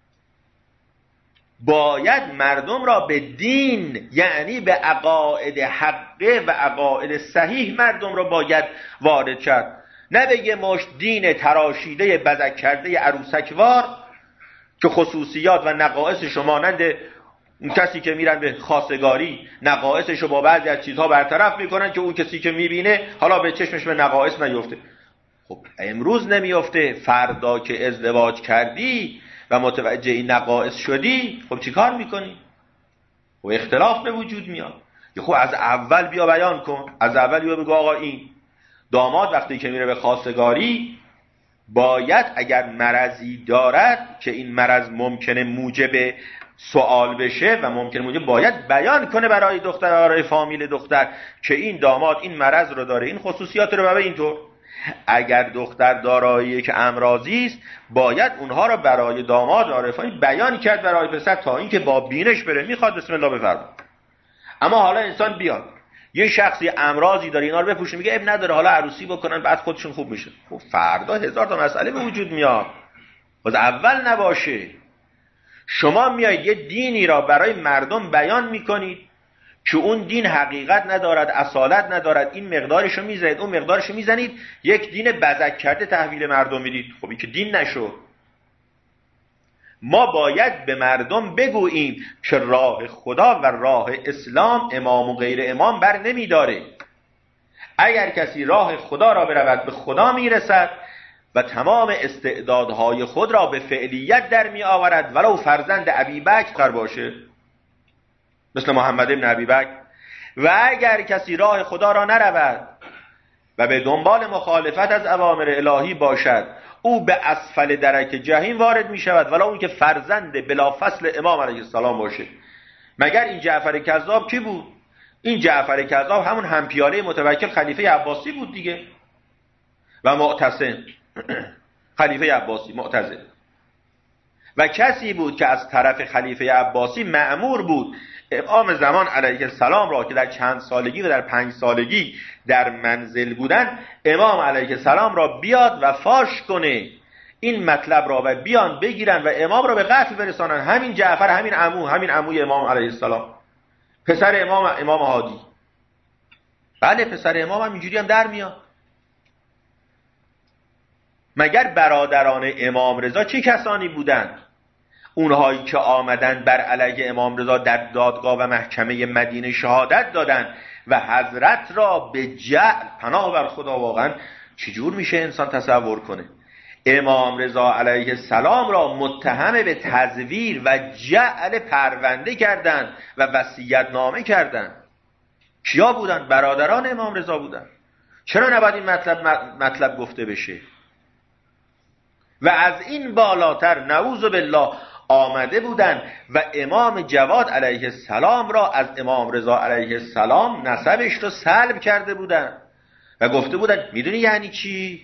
باید مردم را به دین، یعنی به عقاید حقه و عقاید صحیح مردم را باید وارد کرد، نه به یه مشت دین تراشیده بزک کرده عروسکوار که خصوصیات و نقائصش مانند اون کسی که میرن به خواستگاری نقائصش رو با بعضی از چیزها برطرف میکنن که اون کسی که میبینه حالا به چشمش به نقائص نیفته. خب امروز نمیفته، فردا که ازدواج کردی و متوجه این نقائص شدی، خب چی کار میکنی؟ خب اختلاف به وجود میاد. خب از اول بیا بیان کن، از اول بیا بگو آقا این داماد وقتی که میره به خواستگاری باید اگر مرضی دارد که این مرض ممکنه موجب سوال بشه و ممکنه موجب، باید بیان کنه برای دختر، برای فامیل دختر که این داماد این مرض رو داره، این خصوصیات رو به اینطور. اگر دختر دارایی که امراضی است باید اونها رو برای داماد عارفانی بیان کرد برای پسر تا اینکه با بینش بره. میخواد بسم الله بفرما. اما حالا انسان بیاد یه شخصی امراضی داره اینا رو بپوشه، میگه اب نداره حالا عروسی بکنن بعد خودشون خوب میشه. خب فردا هزار تا مسئله به وجود میاد. باز اول نباشه. شما میایید یه دینی را برای مردم بیان میکنید که اون دین حقیقت ندارد، اصالت ندارد، این مقدارشو میزنید اون مقدارشو میزنید، یک دین بزک کرده تحویل مردم میدید. خب این که دین نشد. ما باید به مردم بگوییم که راه خدا و راه اسلام امام و غیر امام بر نمی داره. اگر کسی راه خدا را برود به خدا می رسد و تمام استعدادهای خود را به فعلیت در می آورد، ولو فرزند ابی بکر باشه، مثل محمد ابن ابی بکر. و اگر کسی راه خدا را نرود و به دنبال مخالفت از اوامر الهی باشد، او به اسفل درک جهنم وارد می شود، ولو اون که فرزند بلافصل امام علیه السلام باشه. مگر این جعفر کذاب کی بود؟ این جعفر کذاب همون همپیاله متوکل خلیفه عباسی بود دیگه، و معتصم خلیفه عباسی معتزل، و کسی بود که از طرف خلیفه عباسی مأمور بود امام زمان علیه السلام را که در چند سالگی و در 5 سالگی در منزل بودن، امام علیه السلام را بیاد و فاش کنه این مطلب را و بیان بگیرن و امام را به قتل برسانن. همین جعفر، همین عموی امام علیه السلام، پسر امام هادی. بله، پسر امام هم اینجوری هم در میاد. مگر برادران امام رضا چه کسانی بودند؟ اونهایی که آمدن بر علیه امام رضا در دادگاه و محکمه مدینه شهادت دادن و حضرت را به جعل، پناه بر خدا، واقعا چجور میشه انسان تصور کنه امام رضا علیه السلام را متهم به تزویر و جعل پرونده کردند و وصیت نامه کردند. کیا بودن؟ برادران امام رضا بودن. چرا نباید این مطلب گفته بشه؟ و از این بالاتر نعوذ بالله آمده بودن و امام جواد علیه السلام را از امام رضا علیه السلام نسبش رو سلب کرده بودن و گفته بودن میدونی یعنی چی؟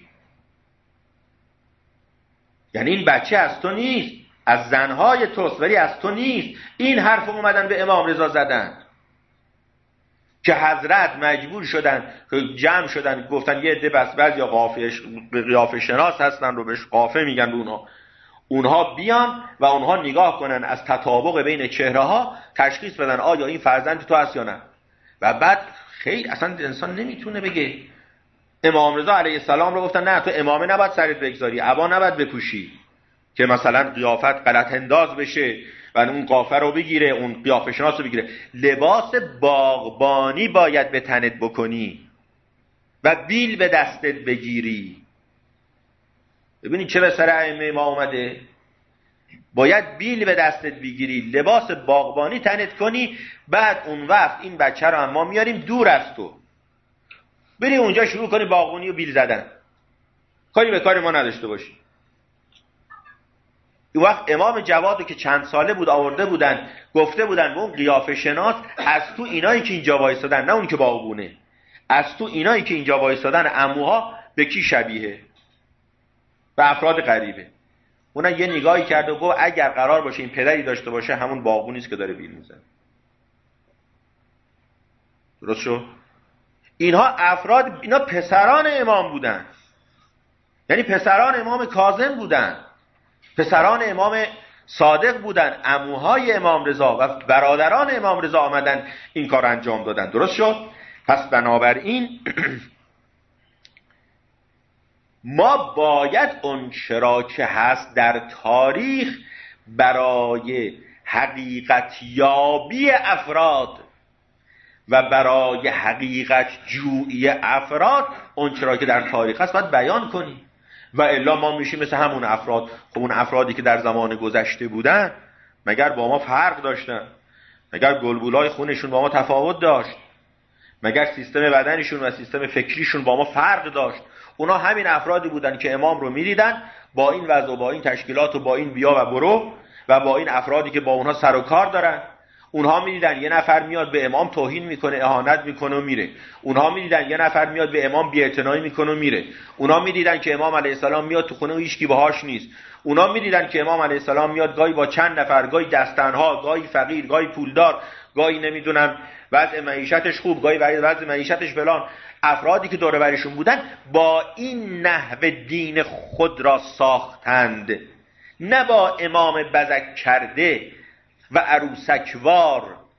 یعنی این بچه از تو نیست، از زنهای توست ولی از تو نیست. این حرف اومدن به امام رضا زدن که حضرت مجبور شدن، جمع شدن، گفتن یه عده بس بعضی قیافه شناس هستن رو بهش قافه میگن به اونها بیان و اونها نگاه کنن از تطابق بین چهره ها تشخیص بدن آیا این فرزند تو هست یا نه. و بعد خیلی اصلا انسان نمیتونه بگه. امام رضا علیه السلام رو گفتن نه، تو امامه نباید سرت بگذاری، عبا نباید بپوشی که مثلا قیافت غلط انداز بشه و اون قافه رو بگیره، اون قیافه شناس رو بگیره. لباس باغبانی باید به تنت بکنی و بیل به دستت بگیری. ببینید چه به سر ائمه ما اومده. باید بیل به دستت بگیری، لباس باغبانی تنت کنی، بعد اون وقت این بچه رو هم ما میاریم دور از تو، بری اونجا شروع کنی باغبانی و بیل زدن، کاری به کار ما نداشته باشی. این وقت امام جوادو که چند ساله بود آورده بودن، گفته بودن به اون قیافه شناس از تو اینایی که اینجا وایسادن، نه اون که باغبونه، از تو اینایی که اینجا وایسادن عموها به کی شبیه؟ به افراد غریبه. اونها یه نگاهی کرد و گفت اگر قرار باشه این پدری داشته باشه همون باغبونی است که داره بیل میزنه. درست شد؟ اینا پسران امام بودن، یعنی پسران امام کاظم بودن، پسران امام صادق بودن، عموهای امام رضا و برادران امام رضا آمدن این کار انجام دادن. درست شد؟ پس بنابراین ما باید اون چرا که هست در تاریخ برای حقیقت یابی افراد و برای حقیقت جویی افراد اون چرا که در تاریخ هست باید بیان کنیم، و الا ما میشیم مثل همون افراد. خب اون افرادی که در زمان گذشته بودن مگر با ما فرق داشتن؟ مگر گلبولای خونشون با ما تفاوت داشت؟ مگر سیستم بدنشون و سیستم فکریشون با ما فرق داشت؟ اونا همین افرادی بودن که امام رو میدیدن با این وضع و با این تشکیلات و با این بیا و برو و با این افرادی که با اونها سر و کار دارن. اونها میدیدن یه نفر میاد به امام توهین میکنه، اهانت میکنه و میره. اونها میدیدن یه نفر میاد به امام بی‌اعتنایی میکنه و میره. اونها میدیدن که امام علیه السلام میاد تو خونه و هیچکی باهاش نیست. اونها میدیدن که امام علیه السلام میاد گاهی با چند نفر، گاهی دستنها، گاهی فقیر، گاهی پولدار، گاهی نمیدونم وضع معیشتش خوب، گاهی وضع معیشتش فلان. افرادی که دور برشون بودن با این نحو دین خود را ساختند، نه با امام بزک کرده و عروسکوار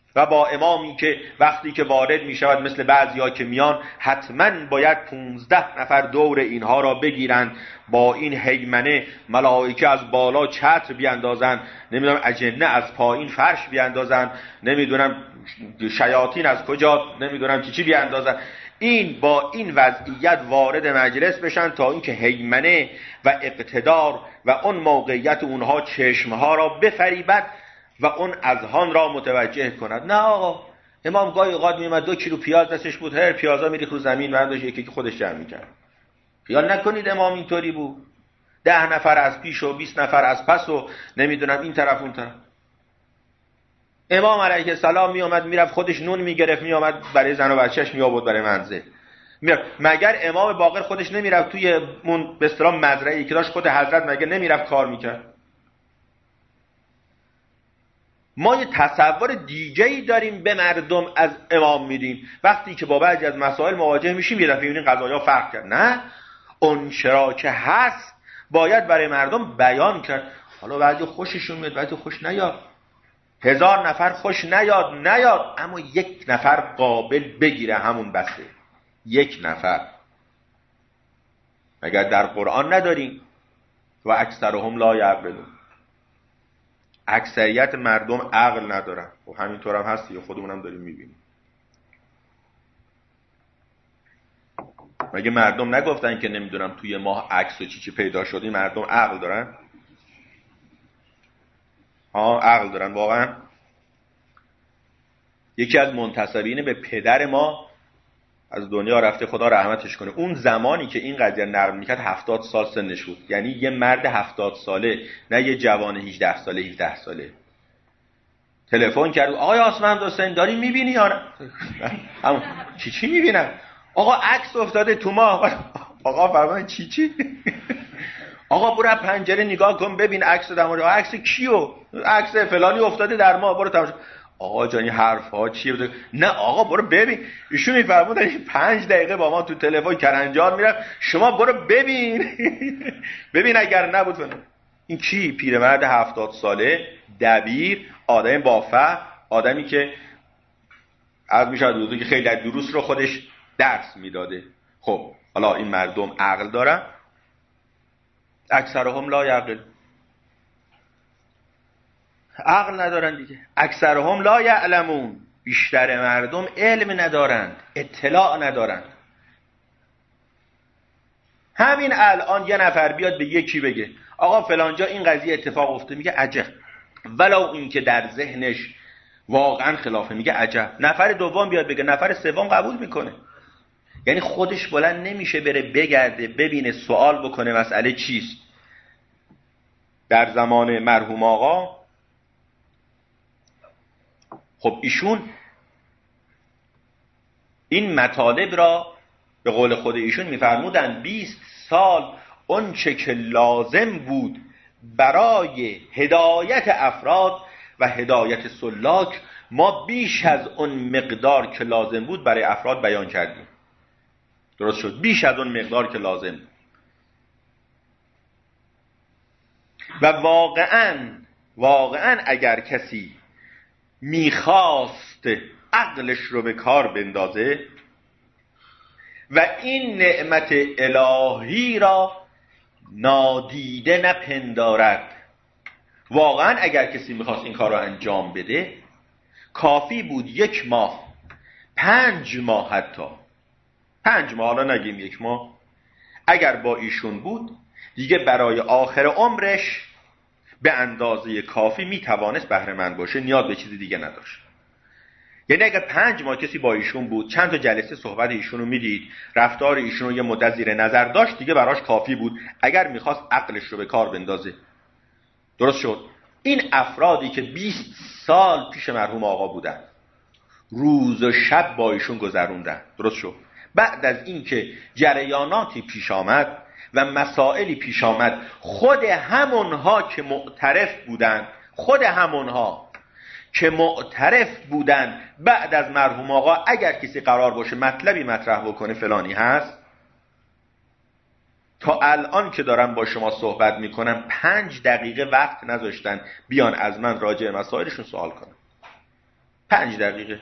و با امامی که وقتی که وارد می شود مثل بعضیا که میان حتما باید 15 نفر دور اینها را بگیرند، با این هیمنه ملائکه از بالا چتر بیاندازند، نمیدونم اجنه از پایین فرش بیاندازند، نمیدونم شیاطین از کجا نمیدونم چی بیاندازند، این با این وضعیت وارد مجلس بشن تا اینکه هیمنه و اقتدار و اون موقعیت اونها چشمها را بفریبد و اون اذهان را متوجه کند. نه آقا، امام گاهی اوقات میومد 2 کیلو پیاز دستش بود، هر پیازا میریخت رو زمین و داشت یکی که خودش جمع میکرد. خیال نکنید امام اینطوری بود. 10 نفر از پیش و 20 نفر از پس و نمیدونم این طرف اون طرف. امام علیه السلام میومد میرفت خودش نون میگرفت میومد برای زن و بچهش میآورد برای منزل. مگر امام باقر خودش نمیرفت توی اون به اصطلاح مزرعه‌ای که داشت خود حضرت مگر نمیرفت کار میکرد؟ ما یه تصور دیگه‌ای داریم به مردم از امام میدیم، وقتی که با بعضی از مسائل مواجه میشیم یه دفعه میبینیم قضایا فرق کرد. نه، اون چرا که هست باید برای مردم بیان کرد. حالا بعضی خوششون میاد، بعضی خوش نیاد، 1000 نفر خوش نیاد، اما 1 نفر قابل بگیره همون بسه. 1 نفر. مگر در قرآن نداریم و اکثرهم لا یعقلون؟ اکثریت مردم عقل ندارن. و همینطور هم هست یا خودمونم داریم میبینیم. مگه مردم نگفتن که نمیدونم توی ماه عکس و چی پیدا شدی؟ مردم عقل دارن؟ عقل دارن واقعا. یکی از منتسبین به پدر ما از دنیا رفته، خدا رحمتش کنه، اون زمانی که این قضیه نقل میکرد 70 سال سنش بود. یعنی یه مرد 70 ساله، نه یه جوان 18 ساله 17 ساله. تلفن کرد، آقای آسمند حسین داری میبینی یا نه؟ همون چی میبینم؟ آقا عکس افتاده تو ماه. آقا فرمان چی؟ آقا برو پنجره نگاه کن ببین عکس دماغ. عکس کیو؟ عکس فلانی افتاده در ماه، برو تماشا. آقا جانی حرف ها چیه بوده؟ نه آقا برو ببین. ایشون میفرمودن 5 دقیقه با ما تو تلفن کرنجار میرفت، شما برو ببین. ببین اگر نبود فلان. این کی؟ پیرمرد 70 ساله، دبیر، آدم با فهم، آدمی که از میشد که خیلی دروس رو خودش درس میداده. خب حالا این مردم عقل دارن؟ اکثرهم لا یعقل. عقل ندارن دیگه. اکثرهم لا یعلمون. بیشتر مردم علم ندارند، اطلاع ندارند. همین الان یه نفر بیاد به یکی بگه آقا فلانجا این قضیه اتفاق افتاده، میگه عجب، ولو این که در ذهنش واقعا خلافه، میگه عجب. نفر دوم بیاد بگه، نفر سوم قبول میکنه. یعنی خودش بلند نمیشه بره بگرده ببینه سوال بکنه مسئله چیست. در زمان مرحوم آقا خب ایشون این مطالب را به قول خود ایشون میفرمودن 20 سال اون چه که لازم بود برای هدایت افراد و هدایت سلاک، ما بیش از اون مقدار که لازم بود برای افراد بیان کردیم. درست شد؟ بیش از اون مقدار که لازم بود. و واقعا اگر کسی میخواست عقلش رو به کار بندازه و این نعمت الهی را نادیده نپندارد، واقعا اگر کسی میخواست این کار رو انجام بده، کافی بود 1 ماه، 5 ماه، حتی 5 ماه، حالا نگیم 1 ماه، اگر با ایشون بود دیگه برای آخر عمرش به اندازه کافی میتوانست بهره مند باشه، نیاز به چیزی دیگه نداشت. یعنی اگر 5 ماه کسی با ایشون بود، چند تا جلسه صحبت ایشون رو میدید، رفتار ایشون رو یه مدت زیر نظر داشت، دیگه براش کافی بود اگر میخواست عقلش رو به کار بندازه. درست شد؟ این افرادی که 20 سال پیش مرحوم آقا بودن، روز و شب با ایشون گذروندن، درست شد؟ بعد از اینکه جریاناتی پیش آمد و مسائلی پیش آمد، خود همونها که معترف بودن بعد از مرحوم آقا اگر کسی قرار باشه مطلبی مطرح بکنه فلانی هست، تا الان که دارم با شما صحبت میکنم 5 دقیقه وقت نذاشتن بیان از من راجع مسائلشون سوال کنن. 5 دقیقه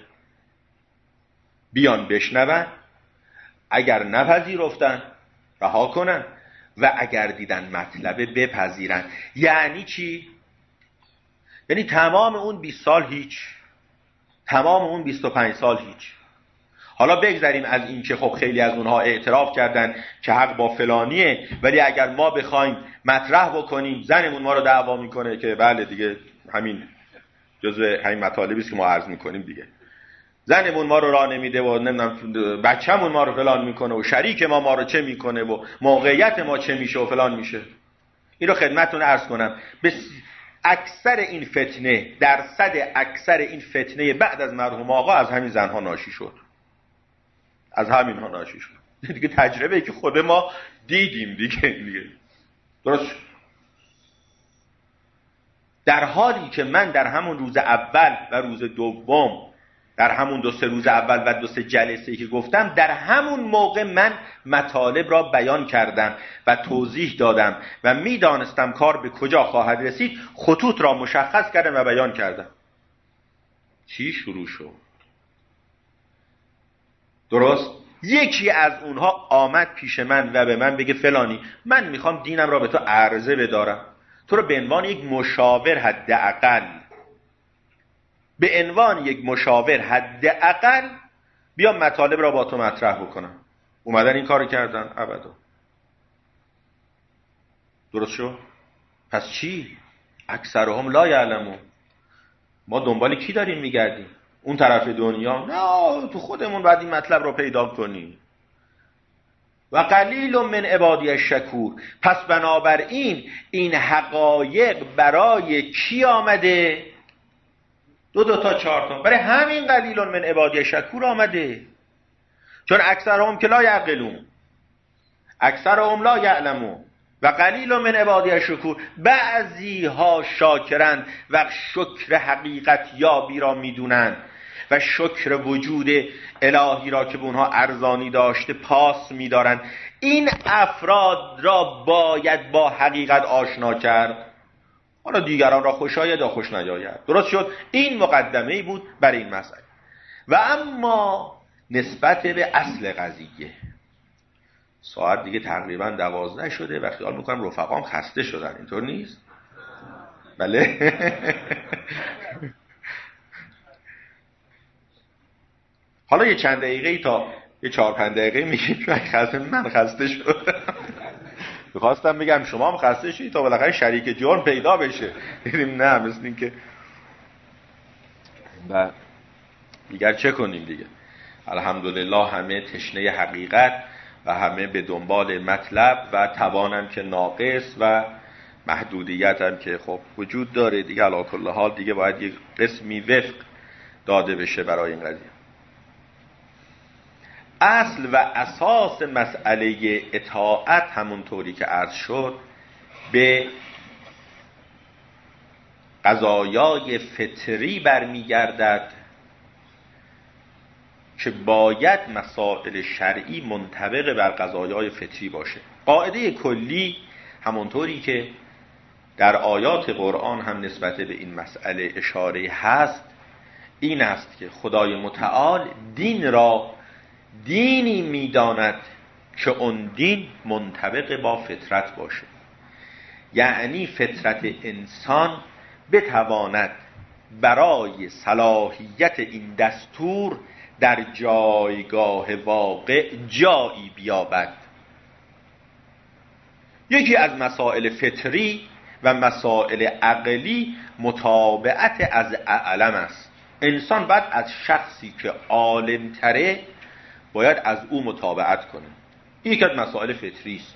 بیان بشنون، اگر نپذیرفتن رها کنن و اگر دیدن مطلبه بپذیرن. یعنی چی؟ یعنی تمام اون 20 سال هیچ، تمام اون 25 سال هیچ. حالا بگذاریم از این که خب خیلی از اونها اعتراف کردن که حق با فلانیه، ولی اگر ما بخوایم مطرح بکنیم زنمون ما رو دعوا میکنه که بله دیگه همین جزء همین مطالبی است که ما عرض میکنیم دیگه، زنمون ما رو راه نمیده و نمیدونم بچه‌مون ما رو فلان میکنه و شریک ما رو چه میکنه و موقعیت ما چه میشه و فلان میشه. این رو خدمتتون عرض کنم. اکثر این فتنه، درصد اکثر این فتنه بعد از مرحوم آقا از همین زنها ناشی شد، از همین ها ناشی شد. دیگه تجربه که خود ما دیدیم دیگه. درست. در حالی که من در همون روز اول و روز دوم، در همون 2-3 روز اول و 2-3 جلسه‌ای که گفتم، در همون موقع من مطالب را بیان کردم و توضیح دادم و میدانستم کار به کجا خواهد رسید، خطوط را مشخص کردم و بیان کردم. چی شروع شد؟ درست؟ یکی از اونها آمد پیش من و به من بگه فلانی من میخوام دینم را به تو عرضه بدارم، تو رو به عنوان یک مشاور حداقل، به عنوان یک مشاور حداقل بیا مطالب را با تو مطرح بکنم. اومدن این کارو کردن؟ ابدا. درست شد؟ پس چی؟ اکثرهم لا یعلمون. ما دنبال کی داریم میگردیم؟ اون طرف دنیا؟ نه، تو خودمون باید این مطلب رو پیدا کنیم. و قلیل من عبادی الشکور. پس بنابراین این حقایق برای کی آمده؟ 2 تا 4 تا. برای همین قلیل من عبادی الشکور آمده. چون اکثرهم که لا یعقلون، اکثرهم لا یعلمون و قلیل من عبادی الشکور. بعضی ها شاکرند و شکر حقیقت یابی را میدونند و شکر وجود الهی را که به اونها ارزانی داشته پاس میدارند. این افراد را باید با حقیقت آشنا کرد، حالا دیگران را خوش آید یا خوش نیاید. درست شد؟ این مقدمه‌ای بود برای این مسئله. و اما نسبت به اصل قضیه، ساعت دیگه تقریبا 12 شده و خیال میکنم رفقام خسته شدن، اینطور نیست؟ بله. حالا یه چند دقیقه تا یه 4-5 دقیقه میگیم من خسته شدم. میخواستم بگم شما هم خسته شدید تا بالاخره شریک جرم پیدا بشه. دیدیم نه، مثل این که دیگر چه کنیم دیگه. الحمدلله همه تشنه حقیقت و همه به دنبال مطلب و توانم که ناقص و محدودیت هم که خب وجود داره دیگه. علی کل حال دیگه باید یک قسمی وفق داده بشه برای این قضیه. اصل و اساس مسئله اطاعت همونطوری که عرض شد به قضایای فطری برمیگردد که باید مسائل شرعی منطبق بر قضایای فطری باشه. قاعده کلی همونطوری که در آیات قرآن هم نسبت به این مسئله اشاره هست این است که خدای متعال دین را دینی میداند که اون دین منطبق با فطرت باشه. یعنی فطرت انسان بتواند برای صلاحیت این دستور در جایگاه واقع جایی بیابد. یکی از مسائل فطری و مسائل عقلی متابعت از اعلم است. انسان باید از شخصی که عالم تره باید از او متابعت کنه. این یکی از مسائل فطری است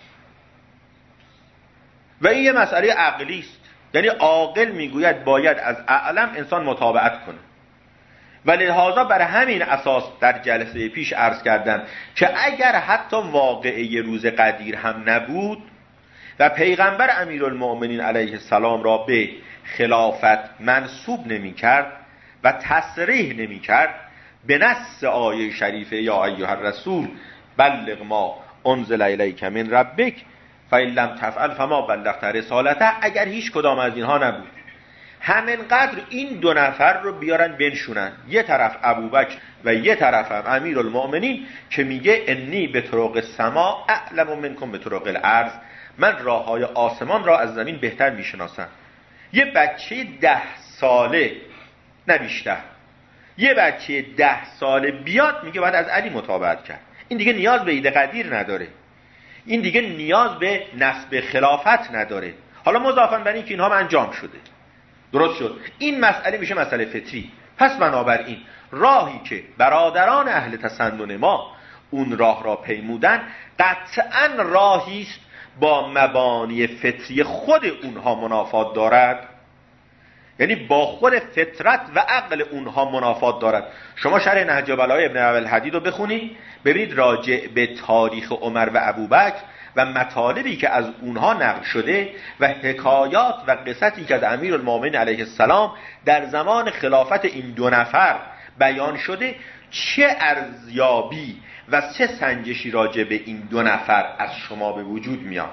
و این یه مسئله عقلی است. یعنی عاقل میگوید باید از اعلم انسان متابعت کنه. و لذا بر همین اساس در جلسه پیش عرض کردم که اگر حتی واقعه روز قدیر هم نبود و پیغمبر امیرالمؤمنین علیه السلام را به خلافت منسوب نمی کرد و تصریح نمی کرد به نص آیه شریفه یا ایها الرسول بلغ ما انزل الیک من ربک فإن لم تفعل فما بلغت رسالته، اگر هیچ کدام از اینها نبود همینقدر این دو نفر رو بیارن بنشونن، یه طرف ابوبکر و یه طرف هم امیرالمؤمنین که میگه انی به طرق السما اعلم منکم به طرق الارض، من راههای آسمان را از زمین بهتر میشناسم. یه بچه 10 ساله، نه بیشتر، یه بچه 10 ساله بیاد میگه باید از علی متابعت کرد. این دیگه نیاز به ایده قدیر نداره، این دیگه نیاز به نسب خلافت نداره. حالا مضافاً بر این که اینها انجام شده، درست شد، این مسئله میشه مسئله فطری. پس بنابراین راهی که برادران اهل تسنن ما اون راه را پیمودن قطعاً راهی است با مبانی فطری خود اونها منافات دارد، یعنی با خود فطرت و عقل اونها منافات دارد. شما شرح نهج البلاغه ابن ابوالحدید رو بخونید، ببینید راجع به تاریخ عمر و ابوبکر و مطالبی که از اونها نقل شده و حکایات و قصتی که از امیرالمومنین علیه السلام در زمان خلافت این دو نفر بیان شده، چه ارزیابی و چه سنجشی راجع به این دو نفر از شما به وجود میاد؟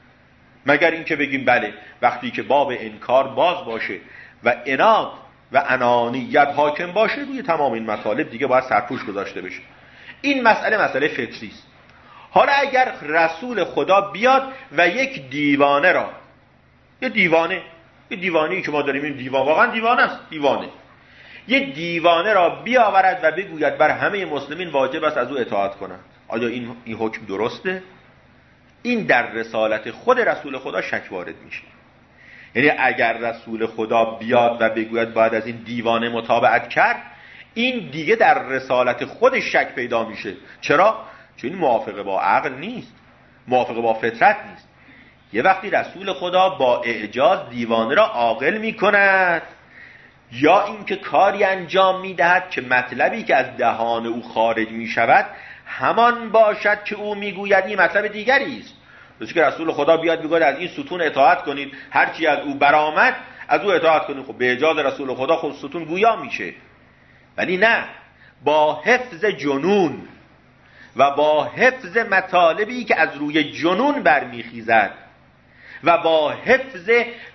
مگر اینکه بگیم بله وقتی که باب انکار باز باشه و عناد و انانیت حاکم باشه، روی تمام این مطالب دیگه باید سرپوش گذاشته بشه. این مسئله فطری است. حالا اگر رسول خدا بیاد و یک دیوانه را، یه دیوانه‌ای که ما داریم، این دیوان واقعا دیوانه است، یه دیوانه را بیاورد و بگوید بر همه مسلمین واجب است از او اطاعت کنند، آیا این حکم درسته؟ این در رسالت خود رسول خدا شک وارد میشه. یعنی اگر رسول خدا بیاد و بگوید باید از این دیوانه متابعت کرد، این دیگه در رسالت خودش شک پیدا میشه. چرا؟ چون این موافقه با عقل نیست، موافقه با فطرت نیست. یه وقتی رسول خدا با اعجاز دیوانه را عاقل میکند، یا اینکه کاری انجام میدهد که مطلبی که از دهان او خارج میشود همان باشد که او میگوید این مطلب دیگری است. مثل که رسول خدا بیاد بگوید از این ستون اطاعت کنید، هرچی از او برآمد از او اطاعت کنید، خب به اجازه رسول خدا خود ستون گویا میشه. ولی نه، با حفظ جنون و با حفظ مطالبی که از روی جنون برمیخیزد و با حفظ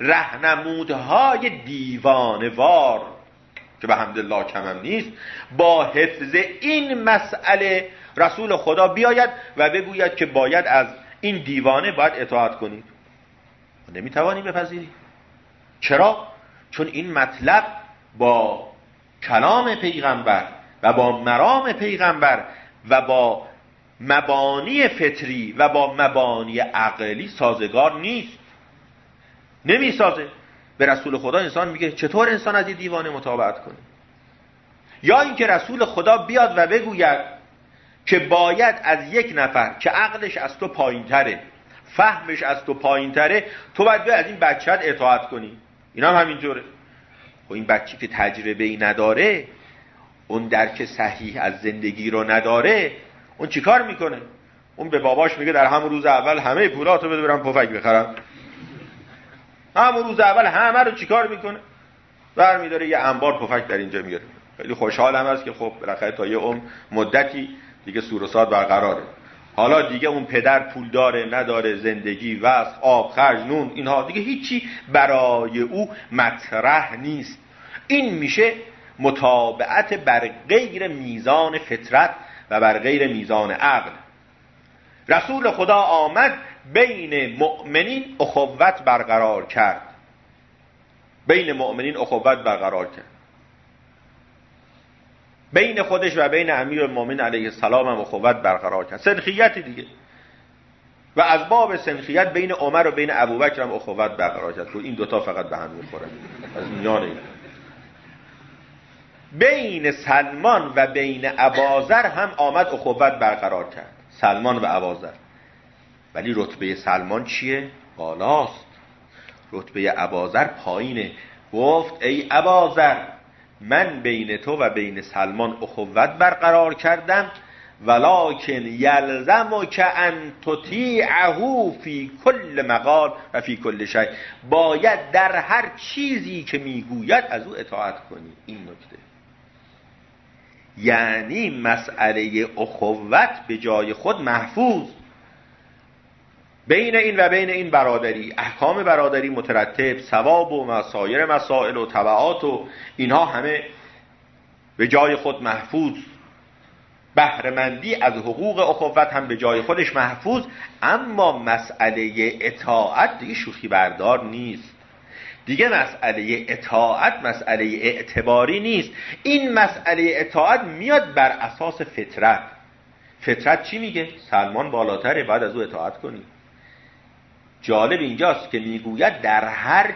رهنمودهای دیوانوار که به حمدالله کمم نیست، با حفظ این مسئله رسول خدا بیاید و بگوید که باید از این دیوانه باید اطاعت کنید. نمیتوانیم بپذیریم. چرا؟ چون این مطلب با کلام پیغمبر و با مرام پیغمبر و با مبانی فطری و با مبانی عقلی سازگار نیست، نمیسازه. به رسول خدا انسان میگه چطور انسان از این دیوانه متابعت کنه؟ یا اینکه رسول خدا بیاد و بگوید که باید از یک نفر که عقلش از تو پایین‌تره، فهمش از تو پایین‌تره، تو باید از این بچه‌ت اطاعت کنی. اینا هم همینطوره. خب این بچه که تجربه‌ای نداره، اون درک صحیح از زندگی رو نداره، اون چیکار میکنه؟ اون به باباش میگه در همون روز اول همه پولاتو بده برم پفک بخرم. همون روز اول همه رو چیکار میکنه؟ برمی‌داره یه انبار پفک در اینجا میاره. خیلی خوشحالم است که خب بالاخره تا یه عمر مدتی دیگه سور و ساد برقراره. حالا دیگه اون پدر پول داره نداره، زندگی، وسخ، آب، خرج، نون، اینها دیگه هیچی برای او مطرح نیست. این میشه متابعت بر غیر میزان فطرت و بر غیر میزان عقل. رسول خدا آمد بین مؤمنین اخوت برقرار کرد، بین مؤمنین اخوت برقرار کرد، بین خودش و بین امیرالمومنین علیه السلام هم اخوت برقرار کرد. سنخیت دیگه، و از باب سنخیت بین عمر و بین ابوبکر هم اخوت برقرار کرد. این دوتا فقط به هم میخورن از میان این. بین سلمان و بین اباذر هم آمد اخوت برقرار کرد، سلمان و اباذر. ولی رتبه سلمان چیه؟ بالاست، رتبه اباذر پایینه. گفت ای اباذر، من بین تو و بین سلمان اخوت برقرار کردم، ولکن یلزمک ان تطیعه فی کل مقال و فی کل شیء، باید در هر چیزی که میگوید از او اطاعت کنی. این نکته، یعنی مسئله اخوت به جای خود محفوظ، بین این و بین این برادری، احکام برادری مترتب، ثواب و مسایر مسائل و تبعات و اینها همه به جای خود محفوظ، بهره‌مندی از حقوق اخوت هم به جای خودش محفوظ. اما مسئله اطاعت دیگه شوخی بردار نیست. دیگه مسئله اطاعت مسئله اعتباری نیست. این مسئله اطاعت میاد بر اساس فطرت. فطرت چی میگه؟ سلمان بالاتره، باید از او اطاعت کنی. جالب اینجاست که میگوید در هر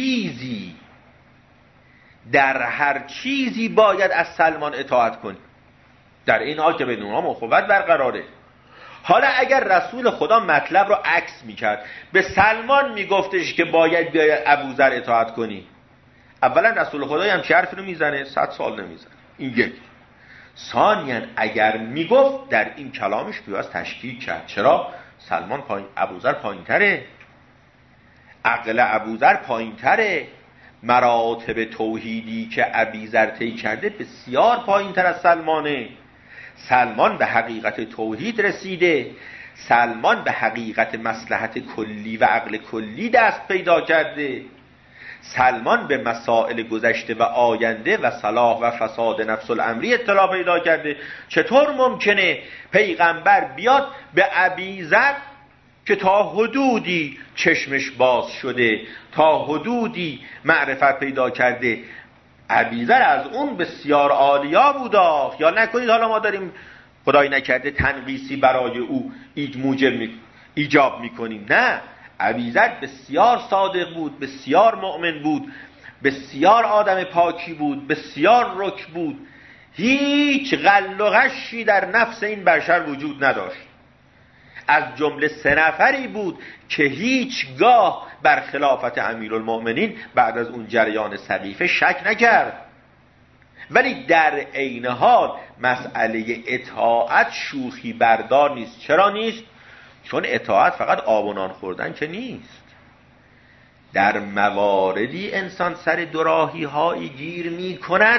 چیزی باید از سلمان اطاعت کنی، در این حال که بدون اونها اخوت برقراره. حالا اگر رسول خدا مطلب رو عکس میکرد، به سلمان میگفتش که باید به ابوذر اطاعت کنی، اولا رسول خدا هم چه حرفی رو میزنه؟ 100 سال نمیزنه. این یک. ثانیاً اگر میگفت در این کلامش پیاز تشکیک کرد. چرا؟ سلمان ابوذر پایین‌تره، عقل ابوذر پایین‌تره، مراتب توحیدی که ابوذر طی کرده بسیار پایین‌تر از سلمانه. سلمان به حقیقت توحید رسیده، سلمان به حقیقت مصلحت کلی و عقل کلی دست پیدا کرده، سلمان به مسائل گذشته و آینده و صلاح و فساد نفس الامری اطلاع پیدا کرده. چطور ممکنه پیغمبر بیاد به ابوذر که تا حدودی چشمش باز شده، تا حدودی معرفت پیدا کرده، ابوذر از اون بسیار عالیا بودا، خیال نکنید حالا ما داریم خدای نکرده تنقیسی برای او ایجاب میکنیم. نه، ابوذر بسیار صادق بود، بسیار مؤمن بود، بسیار آدم پاکی بود، بسیار رک بود، هیچ غل و غشی در نفس این بشر وجود نداشت. از جمله 3 نفری بود که هیچگاه بر خلافت امیرالمؤمنین بعد از اون جریان سقیفه شک نکرد. ولی در عین حال مسئله اطاعت شوخی بردار نیست. چرا نیست؟ چون اطاعت فقط آب و نان خوردن که نیست. در مواردی انسان سر دوراهی هایی گیر می کند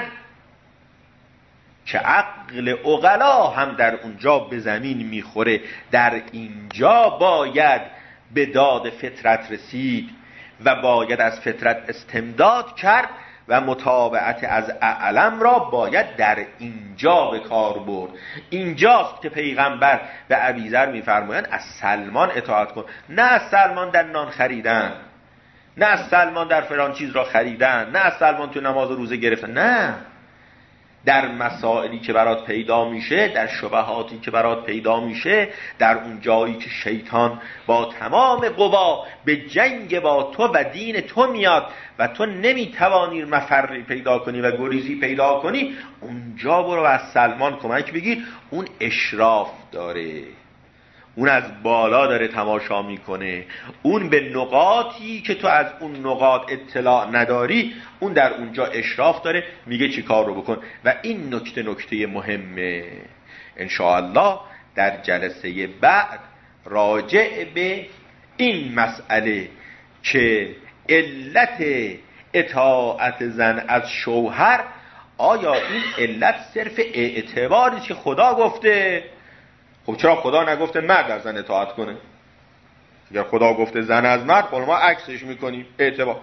که عقل عقلا هم در اونجا به زمین میخوره. در اینجا باید به داد فطرت رسید و باید از فطرت استمداد کرد و متابعت از اعلم را باید در اینجا به کار برد. اینجاست که پیغمبر به ابوذر میفرمایند از سلمان اطاعت کن، نه از سلمان در نان خریدن، نه از سلمان در فلان چیز را خریدن، نه از سلمان تو نماز و روزه گرفتن. نه، در مسائلی که برات پیدا میشه، در شبهاتی که برات پیدا میشه، در اون جایی که شیطان با تمام قوا به جنگ با تو و دین تو میاد و تو نمیتوانی مفری پیدا کنی و گریزی پیدا کنی، اونجا برو از سلمان کمک بگیر. اون اشراف داره، اون از بالا داره تماشا میکنه، اون به نقاطی که تو از اون نقاط اطلاع نداری اون در اونجا اشراف داره، میگه چی کار رو بکن. و این نکته مهمه. انشاءالله در جلسه بعد راجع به این مسئله که علت اطاعت زن از شوهر، آیا این علت صرف اعتباری که خدا گفته؟ خب چرا خدا نگفته مرد از زن اطاعت کنه؟ اگر خدا گفته زن از مرد، خب ما عکسش میکنیم اعتبار.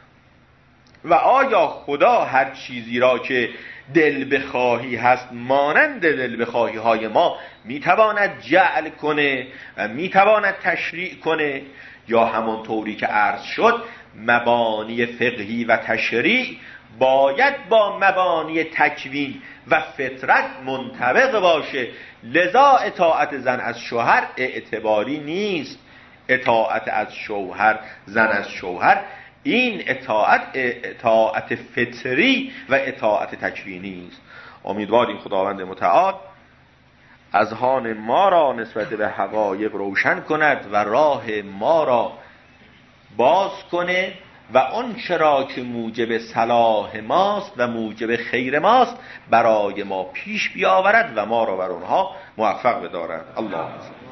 و آیا خدا هر چیزی را که دل بخواهی هست مانند دل بخواهی های ما میتواند جعل کنه و میتواند تشریع کنه، یا همون طوری که عرض شد مبانی فقهی و تشریع باید با مبانی تکوین و فطرت منطبق باشه؟ لذا اطاعت زن از شوهر اعتباری نیست. اطاعت از شوهر، زن از شوهر، این اطاعت فطری و اطاعت تکوینی است. امیدواریم خداوند متعال اذهان ما را نسبت به حقایق روشن کند و راه ما را باز کنه و آن چرا که موجب صلاح ماست و موجب خیر ماست برای ما پیش بیاورد و ما را بر آنها موفق بدارد. اللهم